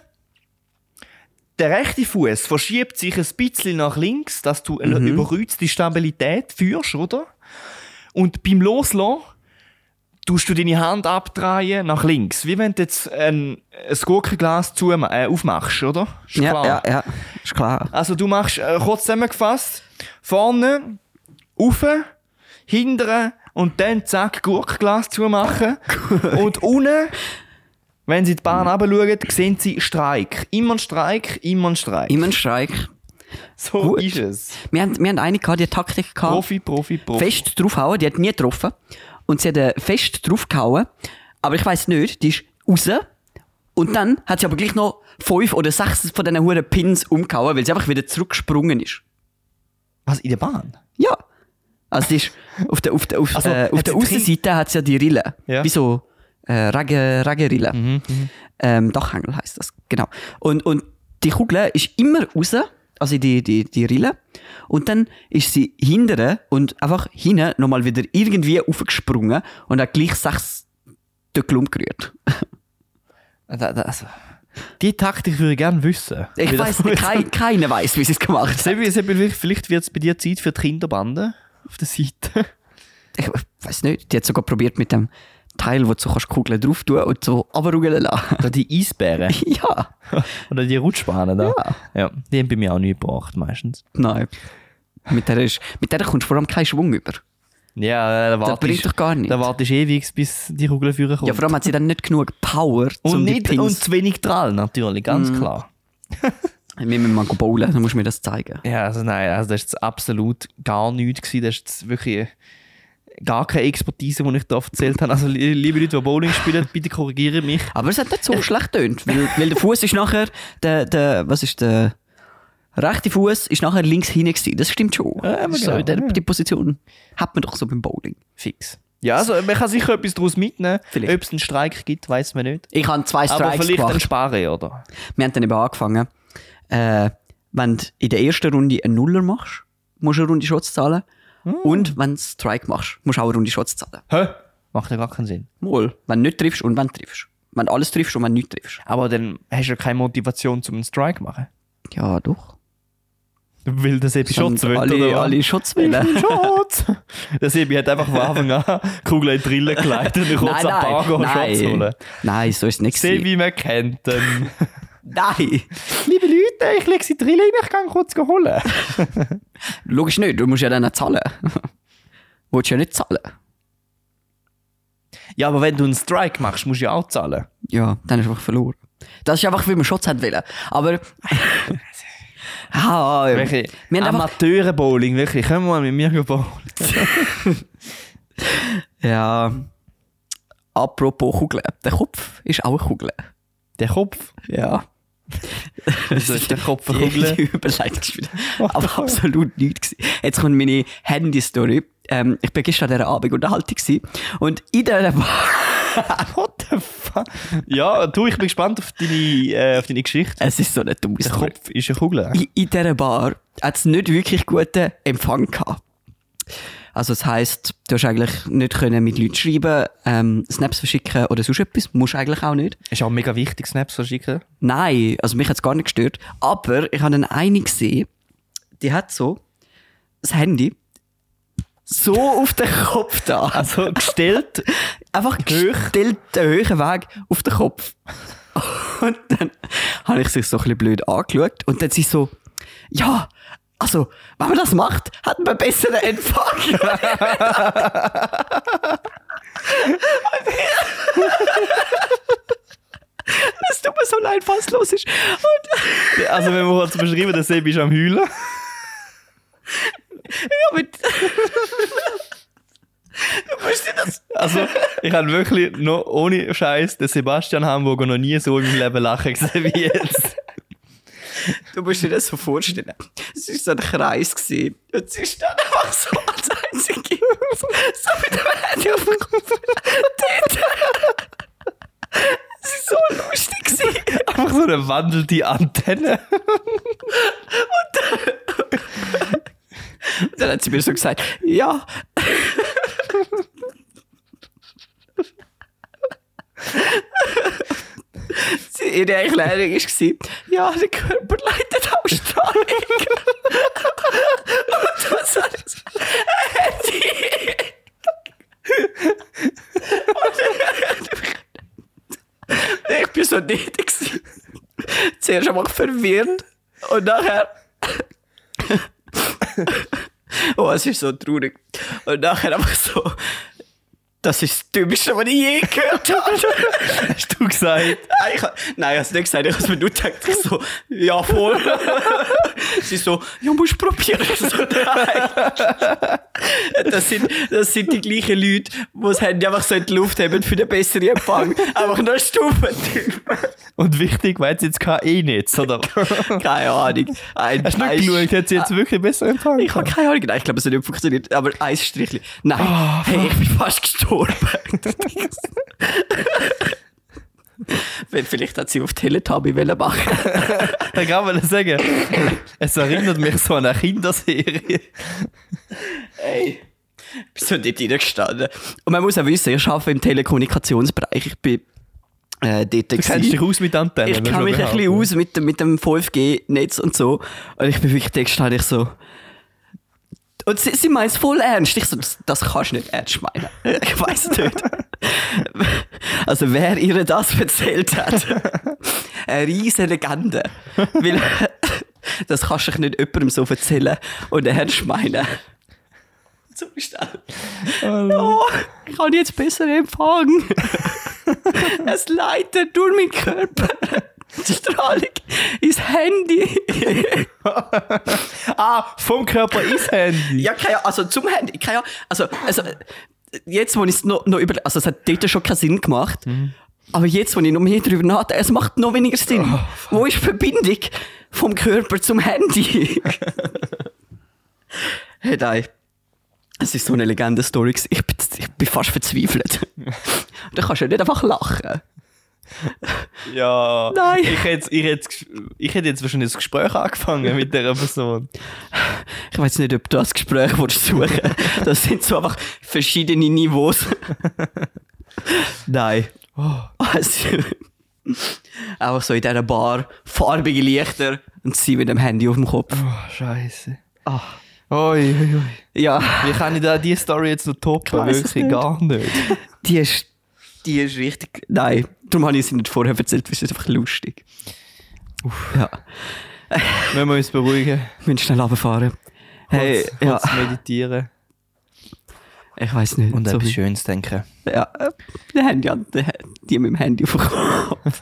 Der rechte Fuß verschiebt sich ein bisschen nach links, dass du eine überkreuzte Stabilität führst, oder? Und beim Loslassen tust du deine Hand abdrehen nach links. Wie wenn du jetzt ein Gurkenglas aufmachst, oder? Ist Ja, klar. ja, ist klar. Also du machst, kurz zusammengefasst, vorne, rauf, hinten und dann zack, Gurkenglas zumachen. Und unten, wenn sie die Bahn runterschauen, sehen sie Streik. Immer ein Streik, immer ein Streik. Immer ein Streik. So Gut. ist es. Wir haben eine gehabt, die hat Taktik gehabt. Profi. Fest draufhauen, die hat nie getroffen. Und sie hat fest draufgehauen. Aber ich weiss nicht, die ist raus. Und dann hat sie aber gleich noch 5 oder 6 von diesen huren Pins umgehauen, weil sie einfach wieder zurückgesprungen ist. Was, in der Bahn? Ja. Also die ist auf der Also, hat der sie Aussenseite hat sie ja die Rille. Ja. Wie so Regenrille. Dachhängel heisst das, genau. Und die Kugel ist immer raus, also die Rille. Und dann ist sie hinten und einfach hinten nochmal wieder irgendwie aufgesprungen und hat gleich 6 Töckel umgerührt. Also, die Taktik würde ich gerne wissen. Ich Wie weiss das nicht, keiner weiss, wie sie es gemacht hat. Sebi, vielleicht wird es bei dir Zeit für die Kinderbande auf der Seite. Ich weiss nicht, die hat sogar probiert mit dem Teil, wo du so kannst Kugeln drauf tun und so runterrugeln lassen. Oder die Eisbären. Ja. Oder die Rutschbahnen da. Ja, die haben bei mir auch nie gebracht, meistens. Nein. Mit der kommst du vor allem keinen Schwung über. Ja, da Das bringt doch gar nichts. Da wartest du ewig, bis die Kugel führen kommt. Ja, vor allem hat sie dann nicht genug Power, und, um die nicht, Pins... und zu wenig Drall, natürlich, ganz klar. Wir müssen mal bowlen, dann musst du mir das zeigen. Ja, also nein, also das ist jetzt absolut gar nichts gewesen. Das ist jetzt wirklich gar keine Expertise, die ich da erzählt habe. Also liebe Leute, die Bowling spielen, bitte korrigiere mich. Aber es hat nicht so schlecht getönt, weil der Fuß ist nachher, der rechte Fuß ist nachher links hinten gewesen. Das stimmt schon. Ja, So, genau. die Position hat man doch so beim Bowling. Fix. Ja, also man kann sicher etwas daraus mitnehmen. Vielleicht. Ob es einen Streik gibt, weiss man nicht. Ich habe 2 Aber Strikes vielleicht einen gemacht. Sparen, oder? Wir haben dann eben angefangen, wenn du in der ersten Runde einen Nuller machst, musst du eine Runde Shots zahlen. Und wenn du Strike machst, musst du auch eine Runde Shots zahlen. Hä? Macht ja gar keinen Sinn. Mal, wenn du nicht triffst und wenn du triffst. Wenn du alles triffst und wenn du nicht triffst. Aber dann hast du ja keine Motivation, um einen Strike zu machen. Ja, doch. Weil der Sebi Shots will, alle Shots wollen. Shots! Der Sebi hat einfach von Anfang an Kugel in die Drille geleitet und ich kurz am Bar gehen Shots holen. Nein, so ist es nicht. gewesen. Sebi, man kennt ihn. Nein! Liebe Leute, ich lege sie Drille rein, ich kann kurz holen. Logisch nicht, du musst ja dann auch zahlen. Willst du ja nicht zahlen? Ja, aber wenn du einen Strike machst, musst du ja auch zahlen. Ja, dann ist einfach verloren. Das ist einfach, wie man Shots hat wollen. Aber... Wirklich, wir haben einfach... Amateure-Bowling, wirklich. Können wir mal mit mir bowlen? Ja... Apropos Kugeln. Der Kopf ist auch eine Kugel. Der Kopf? Ja. Wieso ist der Kopf eine Die Kugel? Überleitung ist wieder aber absolut nichts gewesen. Jetzt kommt meine Handy-Story. Ich bin gestern an dieser Abendunterhaltung gewesen. Und in dieser What the fuck? Ja, du, ich bin gespannt auf deine Geschichte. Es ist so eine dumme Der Story. Kopf ist eine Kugel. In dieser Bar hat es nicht wirklich guten Empfang gehabt. Also das heisst, du hast eigentlich nicht können mit Leuten schreiben, Snaps verschicken oder sonst etwas. Musst du eigentlich auch nicht. Ist auch mega wichtig, Snaps verschicken. Nein, also mich hat es gar nicht gestört. Aber ich habe dann eine gesehen, die hat so das Handy so auf den Kopf da. Also gestellt. Einfach gestellt den hohen Weg auf den Kopf. Und dann habe ich sich so ein bisschen blöd angeschaut. Und dann sie so, ja, also, wenn man das macht, hat man besseren Empfang. Das tut mir so leid, was los ist. Und Also wenn wir kurz beschreiben, der Sebi ist am Heulen. ja, mit du musst dir das... Also ich habe wirklich noch ohne Scheiß den Sebastian Hamburger noch nie so in meinem Leben lachen gesehen wie jetzt. Du musst dir das so vorstellen. Es war so ein Kreis gewesen. Und sie ist dann einfach so als einzige so mit dem Handy auf dem Kopf. Es war so lustig gewesen. Einfach so eine wandelte Antenne. Und dann hat sie mir so gesagt, ja. Ihre Erklärung war, ja, der Körper leitet Ausstrahlung. Und was sagst du? Ich bin so nötig gewesen. Zuerst einfach verwirrt und nachher... Oh, es ist so traurig. Und nachher einfach so... Das ist das Dümmste, was ich je gehört habe. Hast du gesagt? Nein, ich habe es nicht gesagt. Ich habe es mir nur gedacht. Ich so, ja, voll. Sie so, ja, musst du probieren. Ich so, nein. Das sind die gleichen Leute, die das Handy einfach so in die Luft haben für den besseren Empfang. Einfach nur stumpf. Und wichtig, weil jetzt kein E-Netz, oder? Keine Ahnung. Hast du nicht geschaut? Hat sie jetzt wirklich besser empfangen? Ich habe keine Ahnung. Nein, ich glaube, es hat nicht funktioniert. Aber ein Strichchen. Nein, hey, ich bin fast gestorben. Vielleicht hat sie auf Teletubby machen. Ich kann mal sagen, es erinnert mich so an eine Kinderserie. Ey, bist du dort reingestanden? Und man muss auch wissen, ich arbeite im Telekommunikationsbereich. Ich bin dort. Du kennst dich aus mit Antennen? Ich kenne mich ein bisschen aus mit dem 5G-Netz und so. Und ich bin wirklich dort gestanden, ich so... Und sie meint es voll ernst. Ich so, das kannst du nicht ernst meinen. Ich weiss nicht. Also wer ihr das erzählt hat, eine riesige Legende. Weil das kannst du dich nicht jemandem so erzählen und ernst meinen. Zustand. Oh, ich habe jetzt besser empfangen. Es leitet durch meinen Körper. Die Strahlung ins Handy. Vom Körper ins Handy. Ja, also zum Handy. Also, jetzt, wo ich es noch über... Also, es hat dort schon keinen Sinn gemacht. Aber jetzt, wo ich noch mehr darüber nachdenke, es macht noch weniger Sinn. Wo ist die Verbindung vom Körper zum Handy? Hey, nein. Es ist so eine Legende-Story. Ich bin fast verzweifelt. Da kannst du ja nicht einfach lachen. Ja. Nein. Ich hätte jetzt wahrscheinlich ein Gespräch angefangen mit dieser Person. Ich weiß nicht, ob du das Gespräch suchen willst. Das sind so einfach verschiedene Niveaus. Nein. Also, einfach so in dieser Bar, farbige Lichter und sie mit dem Handy auf dem Kopf. Oh, Scheiße. Ach. Oi. Ja. Wie kann ich da diese Story jetzt noch toppen? Ich weiss es Wirklich nicht. gar nicht. Die ist richtig... Nein, darum habe ich sie nicht vorher erzählt, weil es ist einfach lustig. Ja. Müssen wir uns beruhigen. Wir müssen schnell runterfahren. Hey, Kurz meditieren. Ich weiss nicht. Und so etwas wie- Schönes denken. Ja, die mit dem Handy auf dem Kopf.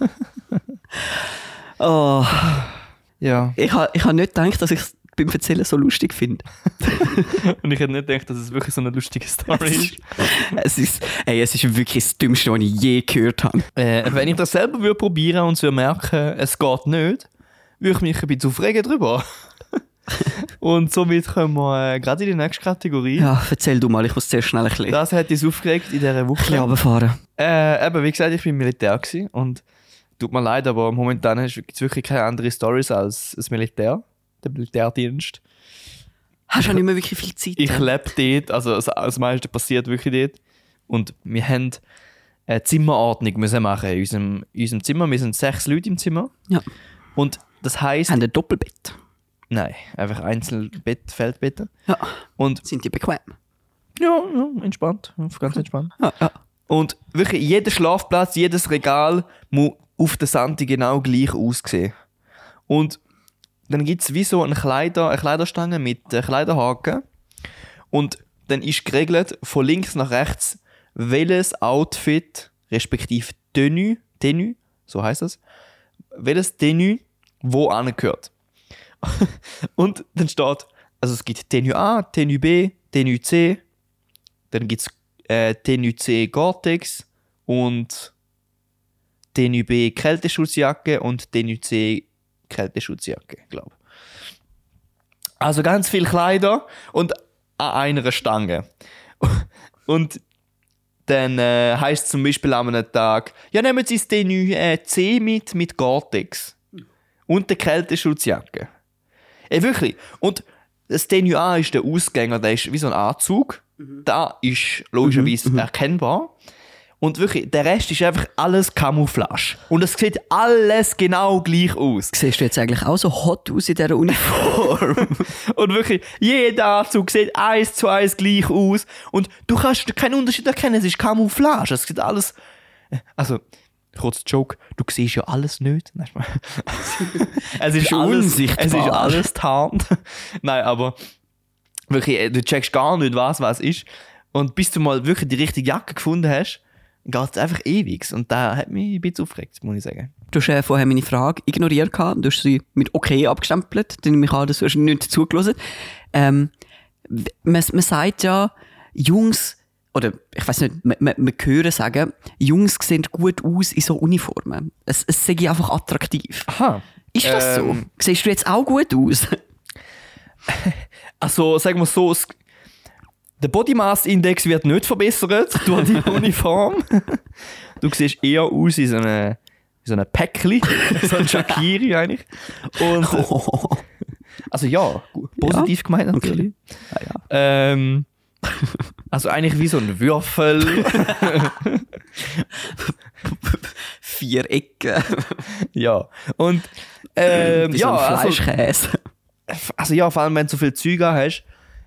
Oh, Ja. ich ha nicht gedacht, dass ich es beim Erzählen so lustig finde. Und ich hätte nicht gedacht, dass es wirklich so eine lustige Story ist. Es ist wirklich das Dümmste, was ich je gehört habe. Wenn ich das selber würde probieren und so merken, es geht nicht, würde ich mich ein bisschen aufregen drüber. Und somit kommen wir gerade in die nächste Kategorie. Ja, erzähl du mal, ich muss sehr schnell ein bisschen Das hat uns aufgeregt in dieser Woche. runterfahren. Eben, wie gesagt, ich bin im Militär gewesen und tut mir leid, aber momentan gibt es wirklich keine andere Stories als das Militär, der Militärdienst. Hast du auch nicht mehr wirklich viel Zeit? Ich lebe dort, also das meiste passiert wirklich dort. Und wir haben eine Zimmerordnung müssen machen in unserem Zimmer. Wir sind 6 Leute im Zimmer. Ja. Und das heisst... Haben ein Doppelbett? Nein, einfach Einzelbett, Feldbetten. Ja. Und Sind die bequem? ja, entspannt, ganz entspannt. Ja. Und wirklich jeder Schlafplatz, jedes Regal muss auf der Santi genau gleich aussehen. Und dann gibt es wie so eine Kleiderstange mit Kleiderhaken. Und dann ist geregelt, von links nach rechts, welches Outfit, respektive Tenue, so heisst das, welches Tenue wo angehört. Und dann steht, also es gibt Tenue A, Tenue B, Tenue C, dann gibt es Tenue C Gore-Tex und Tenue B Kälteschutzjacke und Tenue C Kälteschutzjacke, glaube ich. Also ganz viele Kleider und an einer Stange. Und dann heisst es zum Beispiel an einem Tag, ja, nehmen Sie das Tenue C mit Gore-Tex und der Kälteschutzjacke. Wirklich. Und das Tenue A ist der Ausgänger, der ist wie so ein Anzug. Da ist logischerweise erkennbar. Und wirklich, der Rest ist einfach alles Camouflage. Und es sieht alles genau gleich aus. Siehst du jetzt eigentlich auch so hot aus in dieser Uniform? Und wirklich, jeder Anzug sieht 1:1 gleich aus. Und du kannst keinen Unterschied erkennen, es ist Camouflage. Es sieht alles... Also, kurz Joke, du siehst ja alles nicht. Nein, es ist alles unsichtbar. Es ist alles tarnt. Nein, aber wirklich, du checkst gar nicht, was ist. Und bis du mal wirklich die richtige Jacke gefunden hast, geht es einfach ewig. Und da hat mich ein bisschen aufgeregt, muss ich sagen. Du hast vorher meine Frage ignoriert. Du hast sie mit okay abgestempelt. Dann nehme ich an, dass du hast nicht zugelassen. Man sagt ja, Jungs, oder ich weiß nicht, man hören sagen, Jungs sehen gut aus in so Uniformen. Es sei einfach attraktiv. Aha. Ist das so? Siehst du jetzt auch gut aus? Also, sagen wir so, der Body Mass Index wird nicht verbessert durch die Uniform. Du siehst eher aus wie so eine Päckli, so ein Shakiri eigentlich. Und, also ja, positiv gemeint natürlich. Okay. Ja. Also eigentlich wie so ein Würfel. 4 Ecken. Ja. Und Wie so ja, ein also, Fleischkäse. also ja, vor allem wenn du so viel Zeug hast.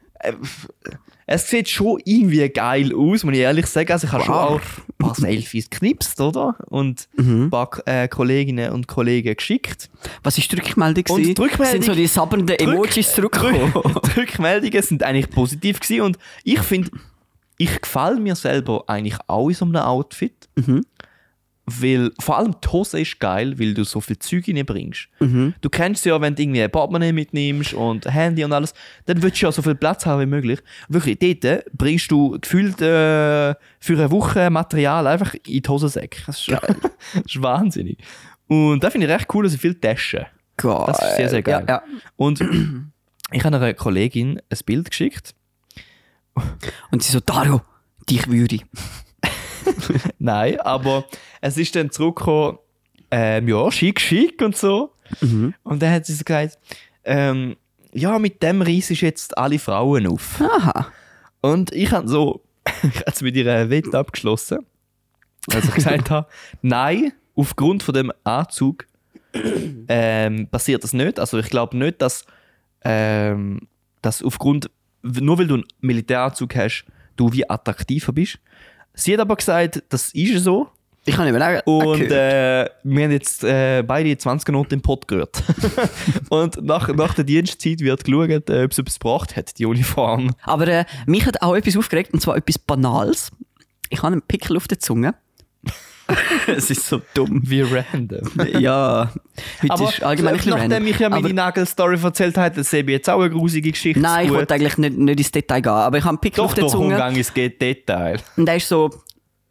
Es sieht schon irgendwie geil aus, muss ich ehrlich sagen. Also ich habe schon auch ein paar Selfies geknipst, oder? Und ein paar Kolleginnen und Kollegen geschickt. Was war die Rückmeldung? Und die Rückmeldung- Sind so die sabbernden Emojis zurückgekommen? Die Rückmeldungen sind eigentlich positiv gewesen und ich finde, ich gefalle mir selber eigentlich auch in so einem Outfit. weil vor allem die Hose ist geil, weil du so viel Zeug reinbringst. Du kennst es ja, wenn du irgendwie ein Portemonnaie mitnimmst und Handy und alles, dann willst du ja so viel Platz haben wie möglich. Wirklich, dort bringst du gefühlt für eine Woche Material einfach in die Hosensäcke. Das ist, das ist wahnsinnig. Und da finde ich recht cool, dass sie viele Taschen. Geil. Das ist sehr, sehr geil. Ja. Und ich habe einer Kollegin ein Bild geschickt. Und sie so, Dario, dich würde ich. Nein, aber es ist dann zurückgekommen, ja, schick und so. Und dann hat sie so gesagt, ja, mit dem reiss ich jetzt alle Frauen auf. Aha. Und ich habe so, ich habe mit ihr eine Wette abgeschlossen, als ich gesagt habe, nein, aufgrund von dem Anzug passiert das nicht. Also ich glaube nicht, dass aufgrund, nur weil du einen Militäranzug hast, du wie attraktiver bist. Sie hat aber gesagt, das ist so. Ich kann eben auch Und gehört. wir haben jetzt beide 20 Minuten im Pod gehört. Und nach der Dienstzeit wird geschaut, ob es etwas gebracht hat, die Uniform. Aber mich hat auch etwas aufgeregt, und zwar etwas Banales. Ich habe einen Pickel auf der Zunge. Es ist so dumm. Wie random. Ja, heute Aber ist allgemein ein bisschen nachdem random. ich ja meine Aber- Nagelstory erzählt habe, das sehe ich jetzt auch eine grusige Geschichte. Nein, ich zu wollte eigentlich nicht ins Detail gehen, aber ich habe einen Pickel auf der Doch, Zunge. umgang ins Detail. Und der ist so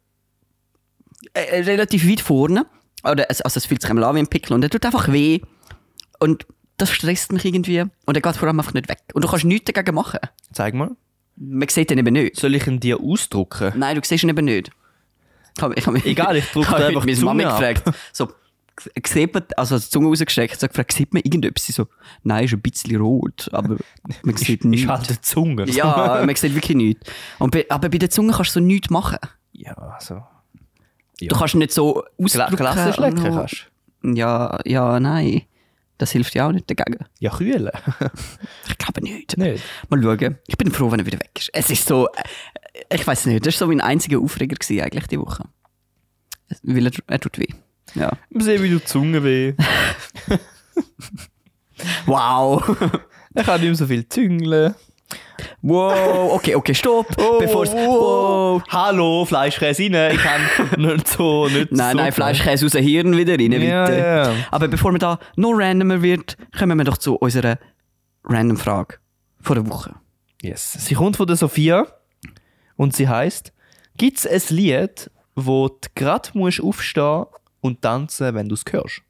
relativ weit vorne. Oder, also es fühlt sich einmal an wie ein Pickel und der tut einfach weh. Und das stresst mich irgendwie. Und der geht vor allem einfach nicht weg. Und du kannst nichts dagegen machen. Zeig mal. Man sieht den eben nicht. Soll ich ihn dir ausdrucken? Nein, du siehst ihn eben nicht. Ich hab mich, Egal, ich drücke hab einfach meine die Mama Zunge ab. gefragt. So, sieht man, also die Zunge rausgestreckt, so gefragt, sieht man irgendetwas? Sie so, nein, ist ein bisschen rot, aber man sieht Ich nichts. halte die Zunge. Ja, man sieht wirklich nichts. Aber bei der Zunge kannst du so nichts machen. Ja, also. Du kannst nicht so ausdrücken. Klasse schlecken und- kannst. Ja, nein. Das hilft ja auch nicht dagegen. Ja, kühlen. Ich glaube nicht. Nicht. Mal schauen. Ich bin froh, wenn er wieder weg ist. Es ist so, ich weiß nicht, das war so mein einziger Aufreger gewesen, eigentlich die Woche. Weil er tut weh. Ja. Wir sehen, wie du die Zunge weh. Wow. Ich habe nicht mehr so viel Züngeln. Wow. Okay, stopp. Bevor's- wow. Hallo, Fleischkäse rein. Ich kann nicht so. Nein, Fleischkäse aus dem Hirn wieder rein, bitte. Ja. Aber bevor wir da noch randomer wird, kommen wir doch zu unserer random Frage vor der Woche. Yes. Sie kommt von der Sophia und sie heisst: Gibt es ein Lied, wo du gerade aufstehen und tanzen, wenn du es hörst?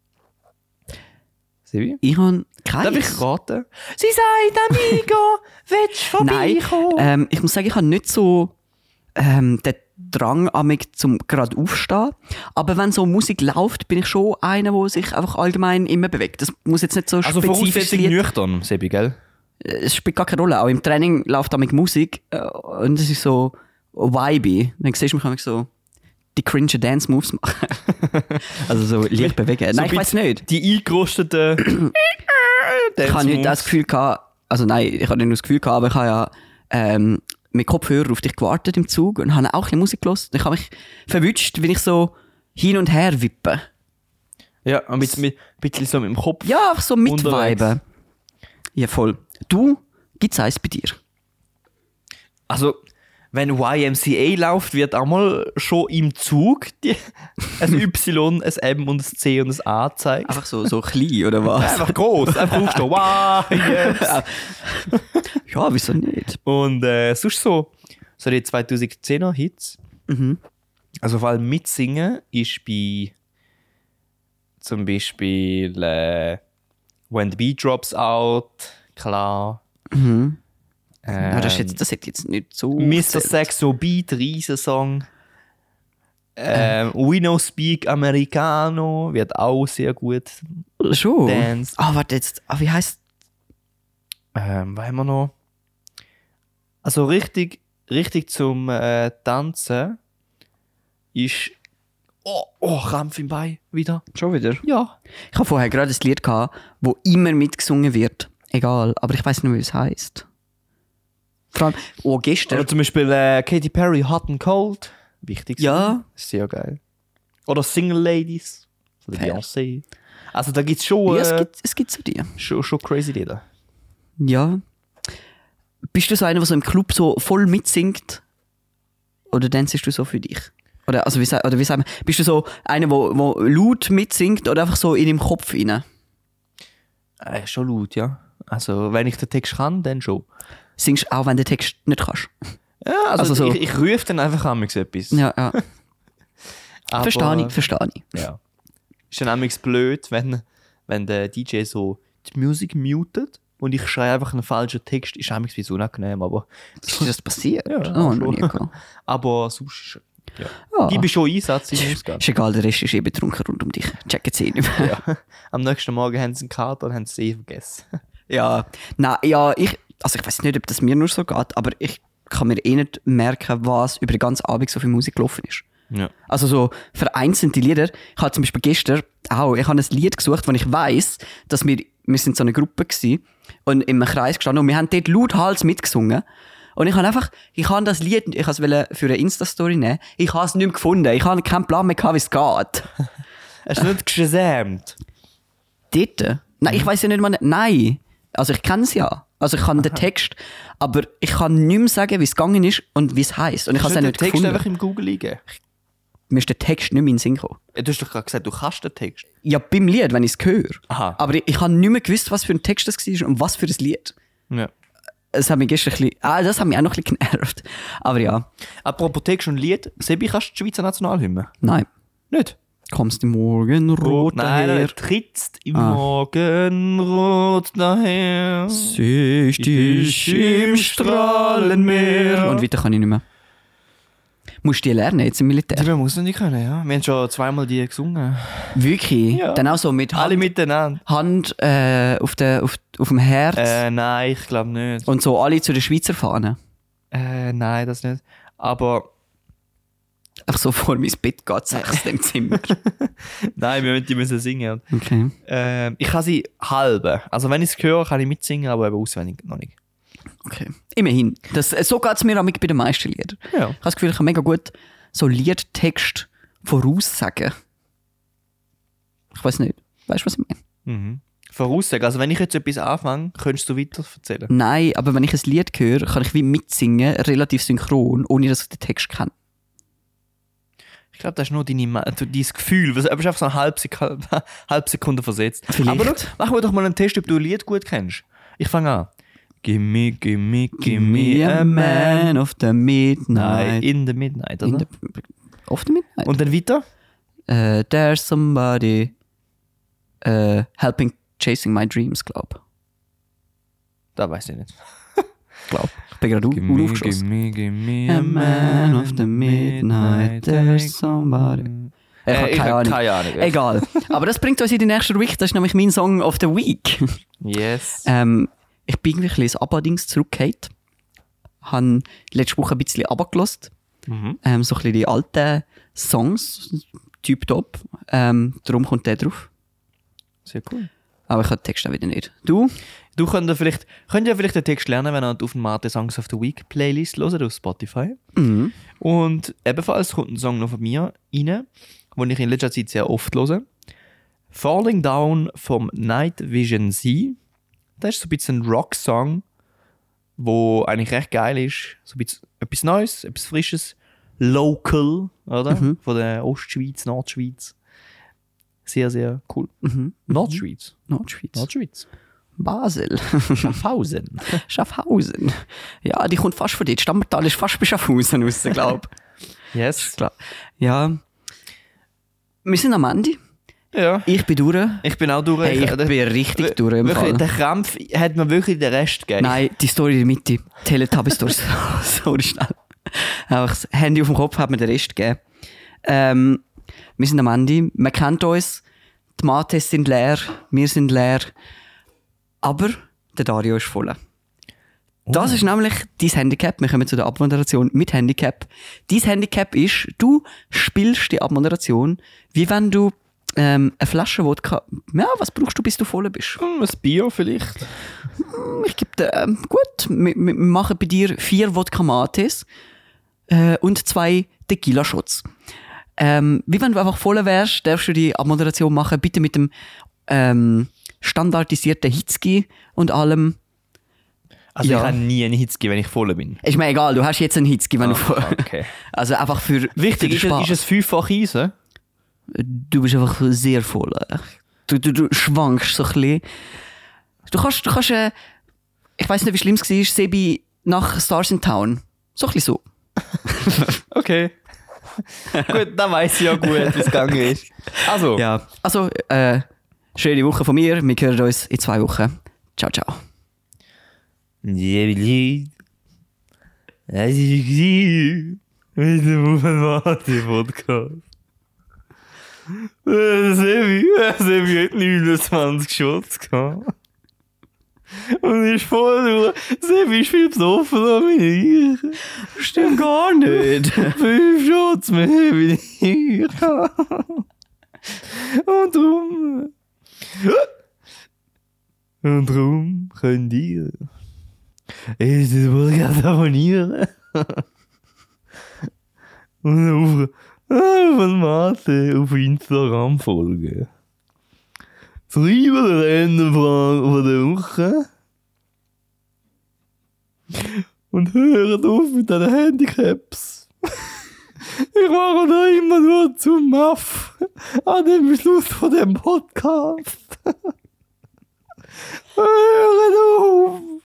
Sebi? Ich habe keins. Darf ich raten? Sie sagt, Amigo, willst du Nein, vorbeikommen? ich muss sagen, ich habe nicht so den Drang amig zum gerade aufstehen. Aber wenn so Musik läuft, bin ich schon einer, der sich einfach allgemein immer bewegt. Das muss jetzt nicht so Also spezifisch Voraussetzung Lied. nüchtern, Sebi, gell? Es spielt gar keine Rolle. Auch im Training läuft amig Musik und es ist so vibey. Dann siehst du mich amig so die cringe Dance Moves machen. Also so leicht bewegen. Nein, ich weiß nicht. Die eingerosteten Ich habe nicht das Gefühl gehabt, also nein, ich habe nicht nur das Gefühl gehabt, aber ich habe ja mit Kopfhörer auf dich gewartet im Zug und habe auch ein bisschen Musik gehört. Ich habe mich verwünscht, wenn ich so hin und her wippe. Ja, ein bisschen so mit dem Kopf. Ja, einfach so mitviben. Unterwegs. Ja, voll. Du, gibt's eins bei dir? Also, wenn YMCA läuft, wird auch mal schon im Zug ein Y, ein M und ein C und ein A gezeigt. Einfach so klein, oder was? Einfach groß, einfach aufstehen. Wow, yes. Ja, wieso nicht? Und sonst so die 2010er Hits. Also vor allem mitsingen ist bei zum Beispiel When the Beat Drops Out, klar. Ja, das hätte jetzt nicht so... Mr. gezählt. Saxo Beat, Riesensong. We No Speak Americano wird auch sehr gut. Schon? Dance. Warte jetzt. Wie heisst... Was haben wir noch? Also richtig zum Tanzen ist... Oh, Krampf im Bein wieder. Schon wieder? Ja. Ich habe vorher gerade ein Lied gehabt, wo immer mitgesungen wird. Egal, aber ich weiß nicht, wie es heisst. Vor allem, gestern. Oder zum Beispiel Katy Perry, Hot and Cold. Wichtig. Ja. Sehr geil. Oder Single Ladies. Von der Fair. Beyoncé. Also da gibt es schon, Ja, es gibt so die. schon crazy Lieder. Ja. Bist du so einer, der so im Club so voll mitsingt? Oder dancest du so für dich? Oder wie sagen wir, bist du so einer, der laut mitsingt oder einfach so in deinem Kopf rein? Schon laut, ja. Also, wenn ich den Text kann, dann schon. Singst du auch, wenn du den Text nicht kannst? Ja, also so. ich rufe dann einfach an mich etwas. Ja. Aber, Verstehe ich. Ja. Ist dann nämlich blöd, wenn der DJ so die Musik mutet und ich schreie einfach einen falschen Text, ist nämlich wie so unangenehm, aber... Ist dir das passiert? Ja, Oh, schon. noch nie gehabt. Aber sonst... Ja. Ja. Gib ich schon Einsatz in den Ausgang. Ist egal, der Rest ist betrunken rund um dich. Checken sie nicht mehr. Ja. Am nächsten Morgen haben sie einen Kater und haben es vergessen. Ja. Nein, ja, ich weiß nicht, ob das mir nur so geht, aber ich kann mir eh nicht merken, was über den ganzen Abend so viel Musik gelaufen ist. Ja. Also so vereinzelte Lieder. Ich habe zum Beispiel gestern auch, ich habe ein Lied gesucht, wo ich weiss, dass wir sind so eine Gruppe gewesen und im Kreis gestanden und wir haben dort lauthals mitgesungen. Und ich habe das Lied, ich wollte es für eine Insta-Story nehmen, ich habe es nicht mehr gefunden. Ich habe keinen Plan mehr gehabt, wie es geht. Hast du nicht gesamt? Dort? Nein, ich weiss ja nicht mal, nein. Also ich kenne es ja. Also ich kann den Text, aber ich kann nicht mehr sagen, wie es gegangen ist und wie es heisst. Und ich habe es ja nicht Text gefunden. einfach im Google eingeben? Mir ist der Text nicht mehr in den Sinn gekommen. Du hast doch gerade gesagt, du kannst den Text. Ja, beim Lied, wenn ich es höre. Aha. Aber ich habe nicht mehr gewusst, was für ein Text das war und was für ein Lied. Ja. Es hat mich gestern ein bisschen, das hat mich auch noch ein bisschen genervt. Aber ja, Apropos Text und Lied, Sebi, kannst du die Schweizer Nationalhymne? nein. Nicht? Kommst du morgen rot Nein, daher? trittst im Morgenrot daher. Siehst dich im Strahlenmeer. Und weiter kann ich nicht mehr. Musst du die lernen jetzt im Militär? Die muss man nicht können, ja. Wir haben schon zweimal die gesungen. Wirklich? Ja. Dann auch so mit Alle miteinander. Hand auf dem Herz Nein, ich glaube nicht. und so alle zu der Schweizer Fahne. Nein, das nicht. Aber Einfach so vor mein Bett geht es aus dem Zimmer. nein, die müssen singen. Okay. Ich kann sie halbe. Also wenn ich es höre, kann ich mitsingen, aber eben auswendig noch nicht. Okay. Immerhin. So geht es mir auch bei den meisten Liedern. Ja. Ich habe das Gefühl, ich kann mega gut so Liedtext voraussagen. Ich weiß nicht. Weißt du, was ich meine? Mhm. Voraussagen. Also wenn ich jetzt etwas anfange, könntest du weiter erzählen. Nein, aber wenn ich ein Lied höre, kann ich wie mitsingen, relativ synchron, ohne dass ich den Text kenne. Ich glaube, das ist nur dein Gefühl. Du bist einfach so eine halbe Sekunde versetzt. Vielleicht. Aber machen wir doch mal einen Test, ob du ein Lied gut kennst. Ich fange an. Gimme, gimme, gimme a man of the midnight. Nein, in the midnight, oder? Of the midnight. Und dann weiter? There's somebody helping chasing my dreams, glaub. Da weiß ich nicht. Glaub. Ich bin gerade aufgeschlossen. gimme A man of the midnight, there's somebody. Ich habe keine Ahnung. Keine Ahnung. Egal. Aber das bringt uns in die nächste Rubrik. Das ist nämlich mein Song of the Week. Yes. Ich bin irgendwie ein bisschen ins Abba-Dings zurückgefallen. Habe letzte Woche ein bisschen runtergelassen. Mhm. So ein bisschen die alten Songs. Typ top. Darum kommt der drauf. Sehr cool. Aber ich habe den Text auch wieder nicht. Du? Du könnt ja vielleicht den Text lernen, wenn ihr auf den Mate Songs of the Week Playlist hört auf Spotify. Mhm. Und ebenfalls kommt ein Song noch von mir rein, den ich in letzter Zeit sehr oft höre. Falling Down vom Night Vision Z. Das ist so ein bisschen ein Rock-Song, der eigentlich recht geil ist. So ein bisschen etwas Neues, etwas Frisches. Local, oder? Mhm. Von der Ostschweiz, Nordschweiz. Sehr, sehr cool. Mhm. Nordschweiz. Nordschweiz. Nordschweiz. Basel. Schaffhausen. Schaffhausen. Ja, die kommt fast von dort. Stammertal ist fast bei Schaffhausen raus, glaube ich. Yes. Klar. Ja. Wir sind am Ende. Ja. Ich bin durch. Ich bin auch durch. Hey, ich bin richtig durch im Wirklich, Fall. der Krampf hat mir wirklich den Rest gegeben. Nein, die Story in der Mitte. Teletubby-Story. Sorry, schnell. Einfach das Handy auf dem Kopf hat mir den Rest gegeben. Wir sind am Ende. Man kennt uns. Die Mates sind leer. Wir sind leer. Aber der Dario ist voll. Das ist nämlich dein Handicap. Wir kommen zu der Abmoderation mit Handicap. Dein Handicap ist, du spielst die Abmoderation, wie wenn du eine Flasche Wodka... Ja, was brauchst du, bis du voll bist? Ein Bier vielleicht. Ich gebe dir... gut, wir machen bei dir 4 Wodka Mates und 2 Tequila-Shots. Wie wenn du einfach voll wärst, darfst du die Abmoderation machen, bitte mit dem standardisierten Hitzki und allem. Also Ja. ich habe nie einen Hitzki, wenn ich voll bin. Ist mir egal, du hast jetzt einen Hitzki, wenn du Okay. Also einfach für Wichtig, für den ist es 5-fach Eisen? Du bist einfach sehr voll. Du schwankst so ein bisschen. Du kannst ich weiß nicht, wie schlimm es war, Sebi nach Stars in Town. So ein bisschen so. Okay. Gut, dann weiss ich ja gut, wie es gegangen ist. Also, Ja. Also, schöne Woche von mir. Wir hören uns in 2 Wochen. Ciao, ciao. Liebe es ist mit dem Podcast. Sebi hat 29 Shots gehabt. Und ist voll durch. Sebi ist viel besoffener wie ich. Stimmt gar nicht. 5 Shots mehr wie ich. Und darum könnt ihr den Podcast abonnieren. Und auf den Mathe auf Instagram folgen. Schreiben die Rennfrage von der Woche. Und hören auf mit den Handicaps. Ich mache da immer nur zum Aff an dem Schluss von dem Podcast. Hören auf!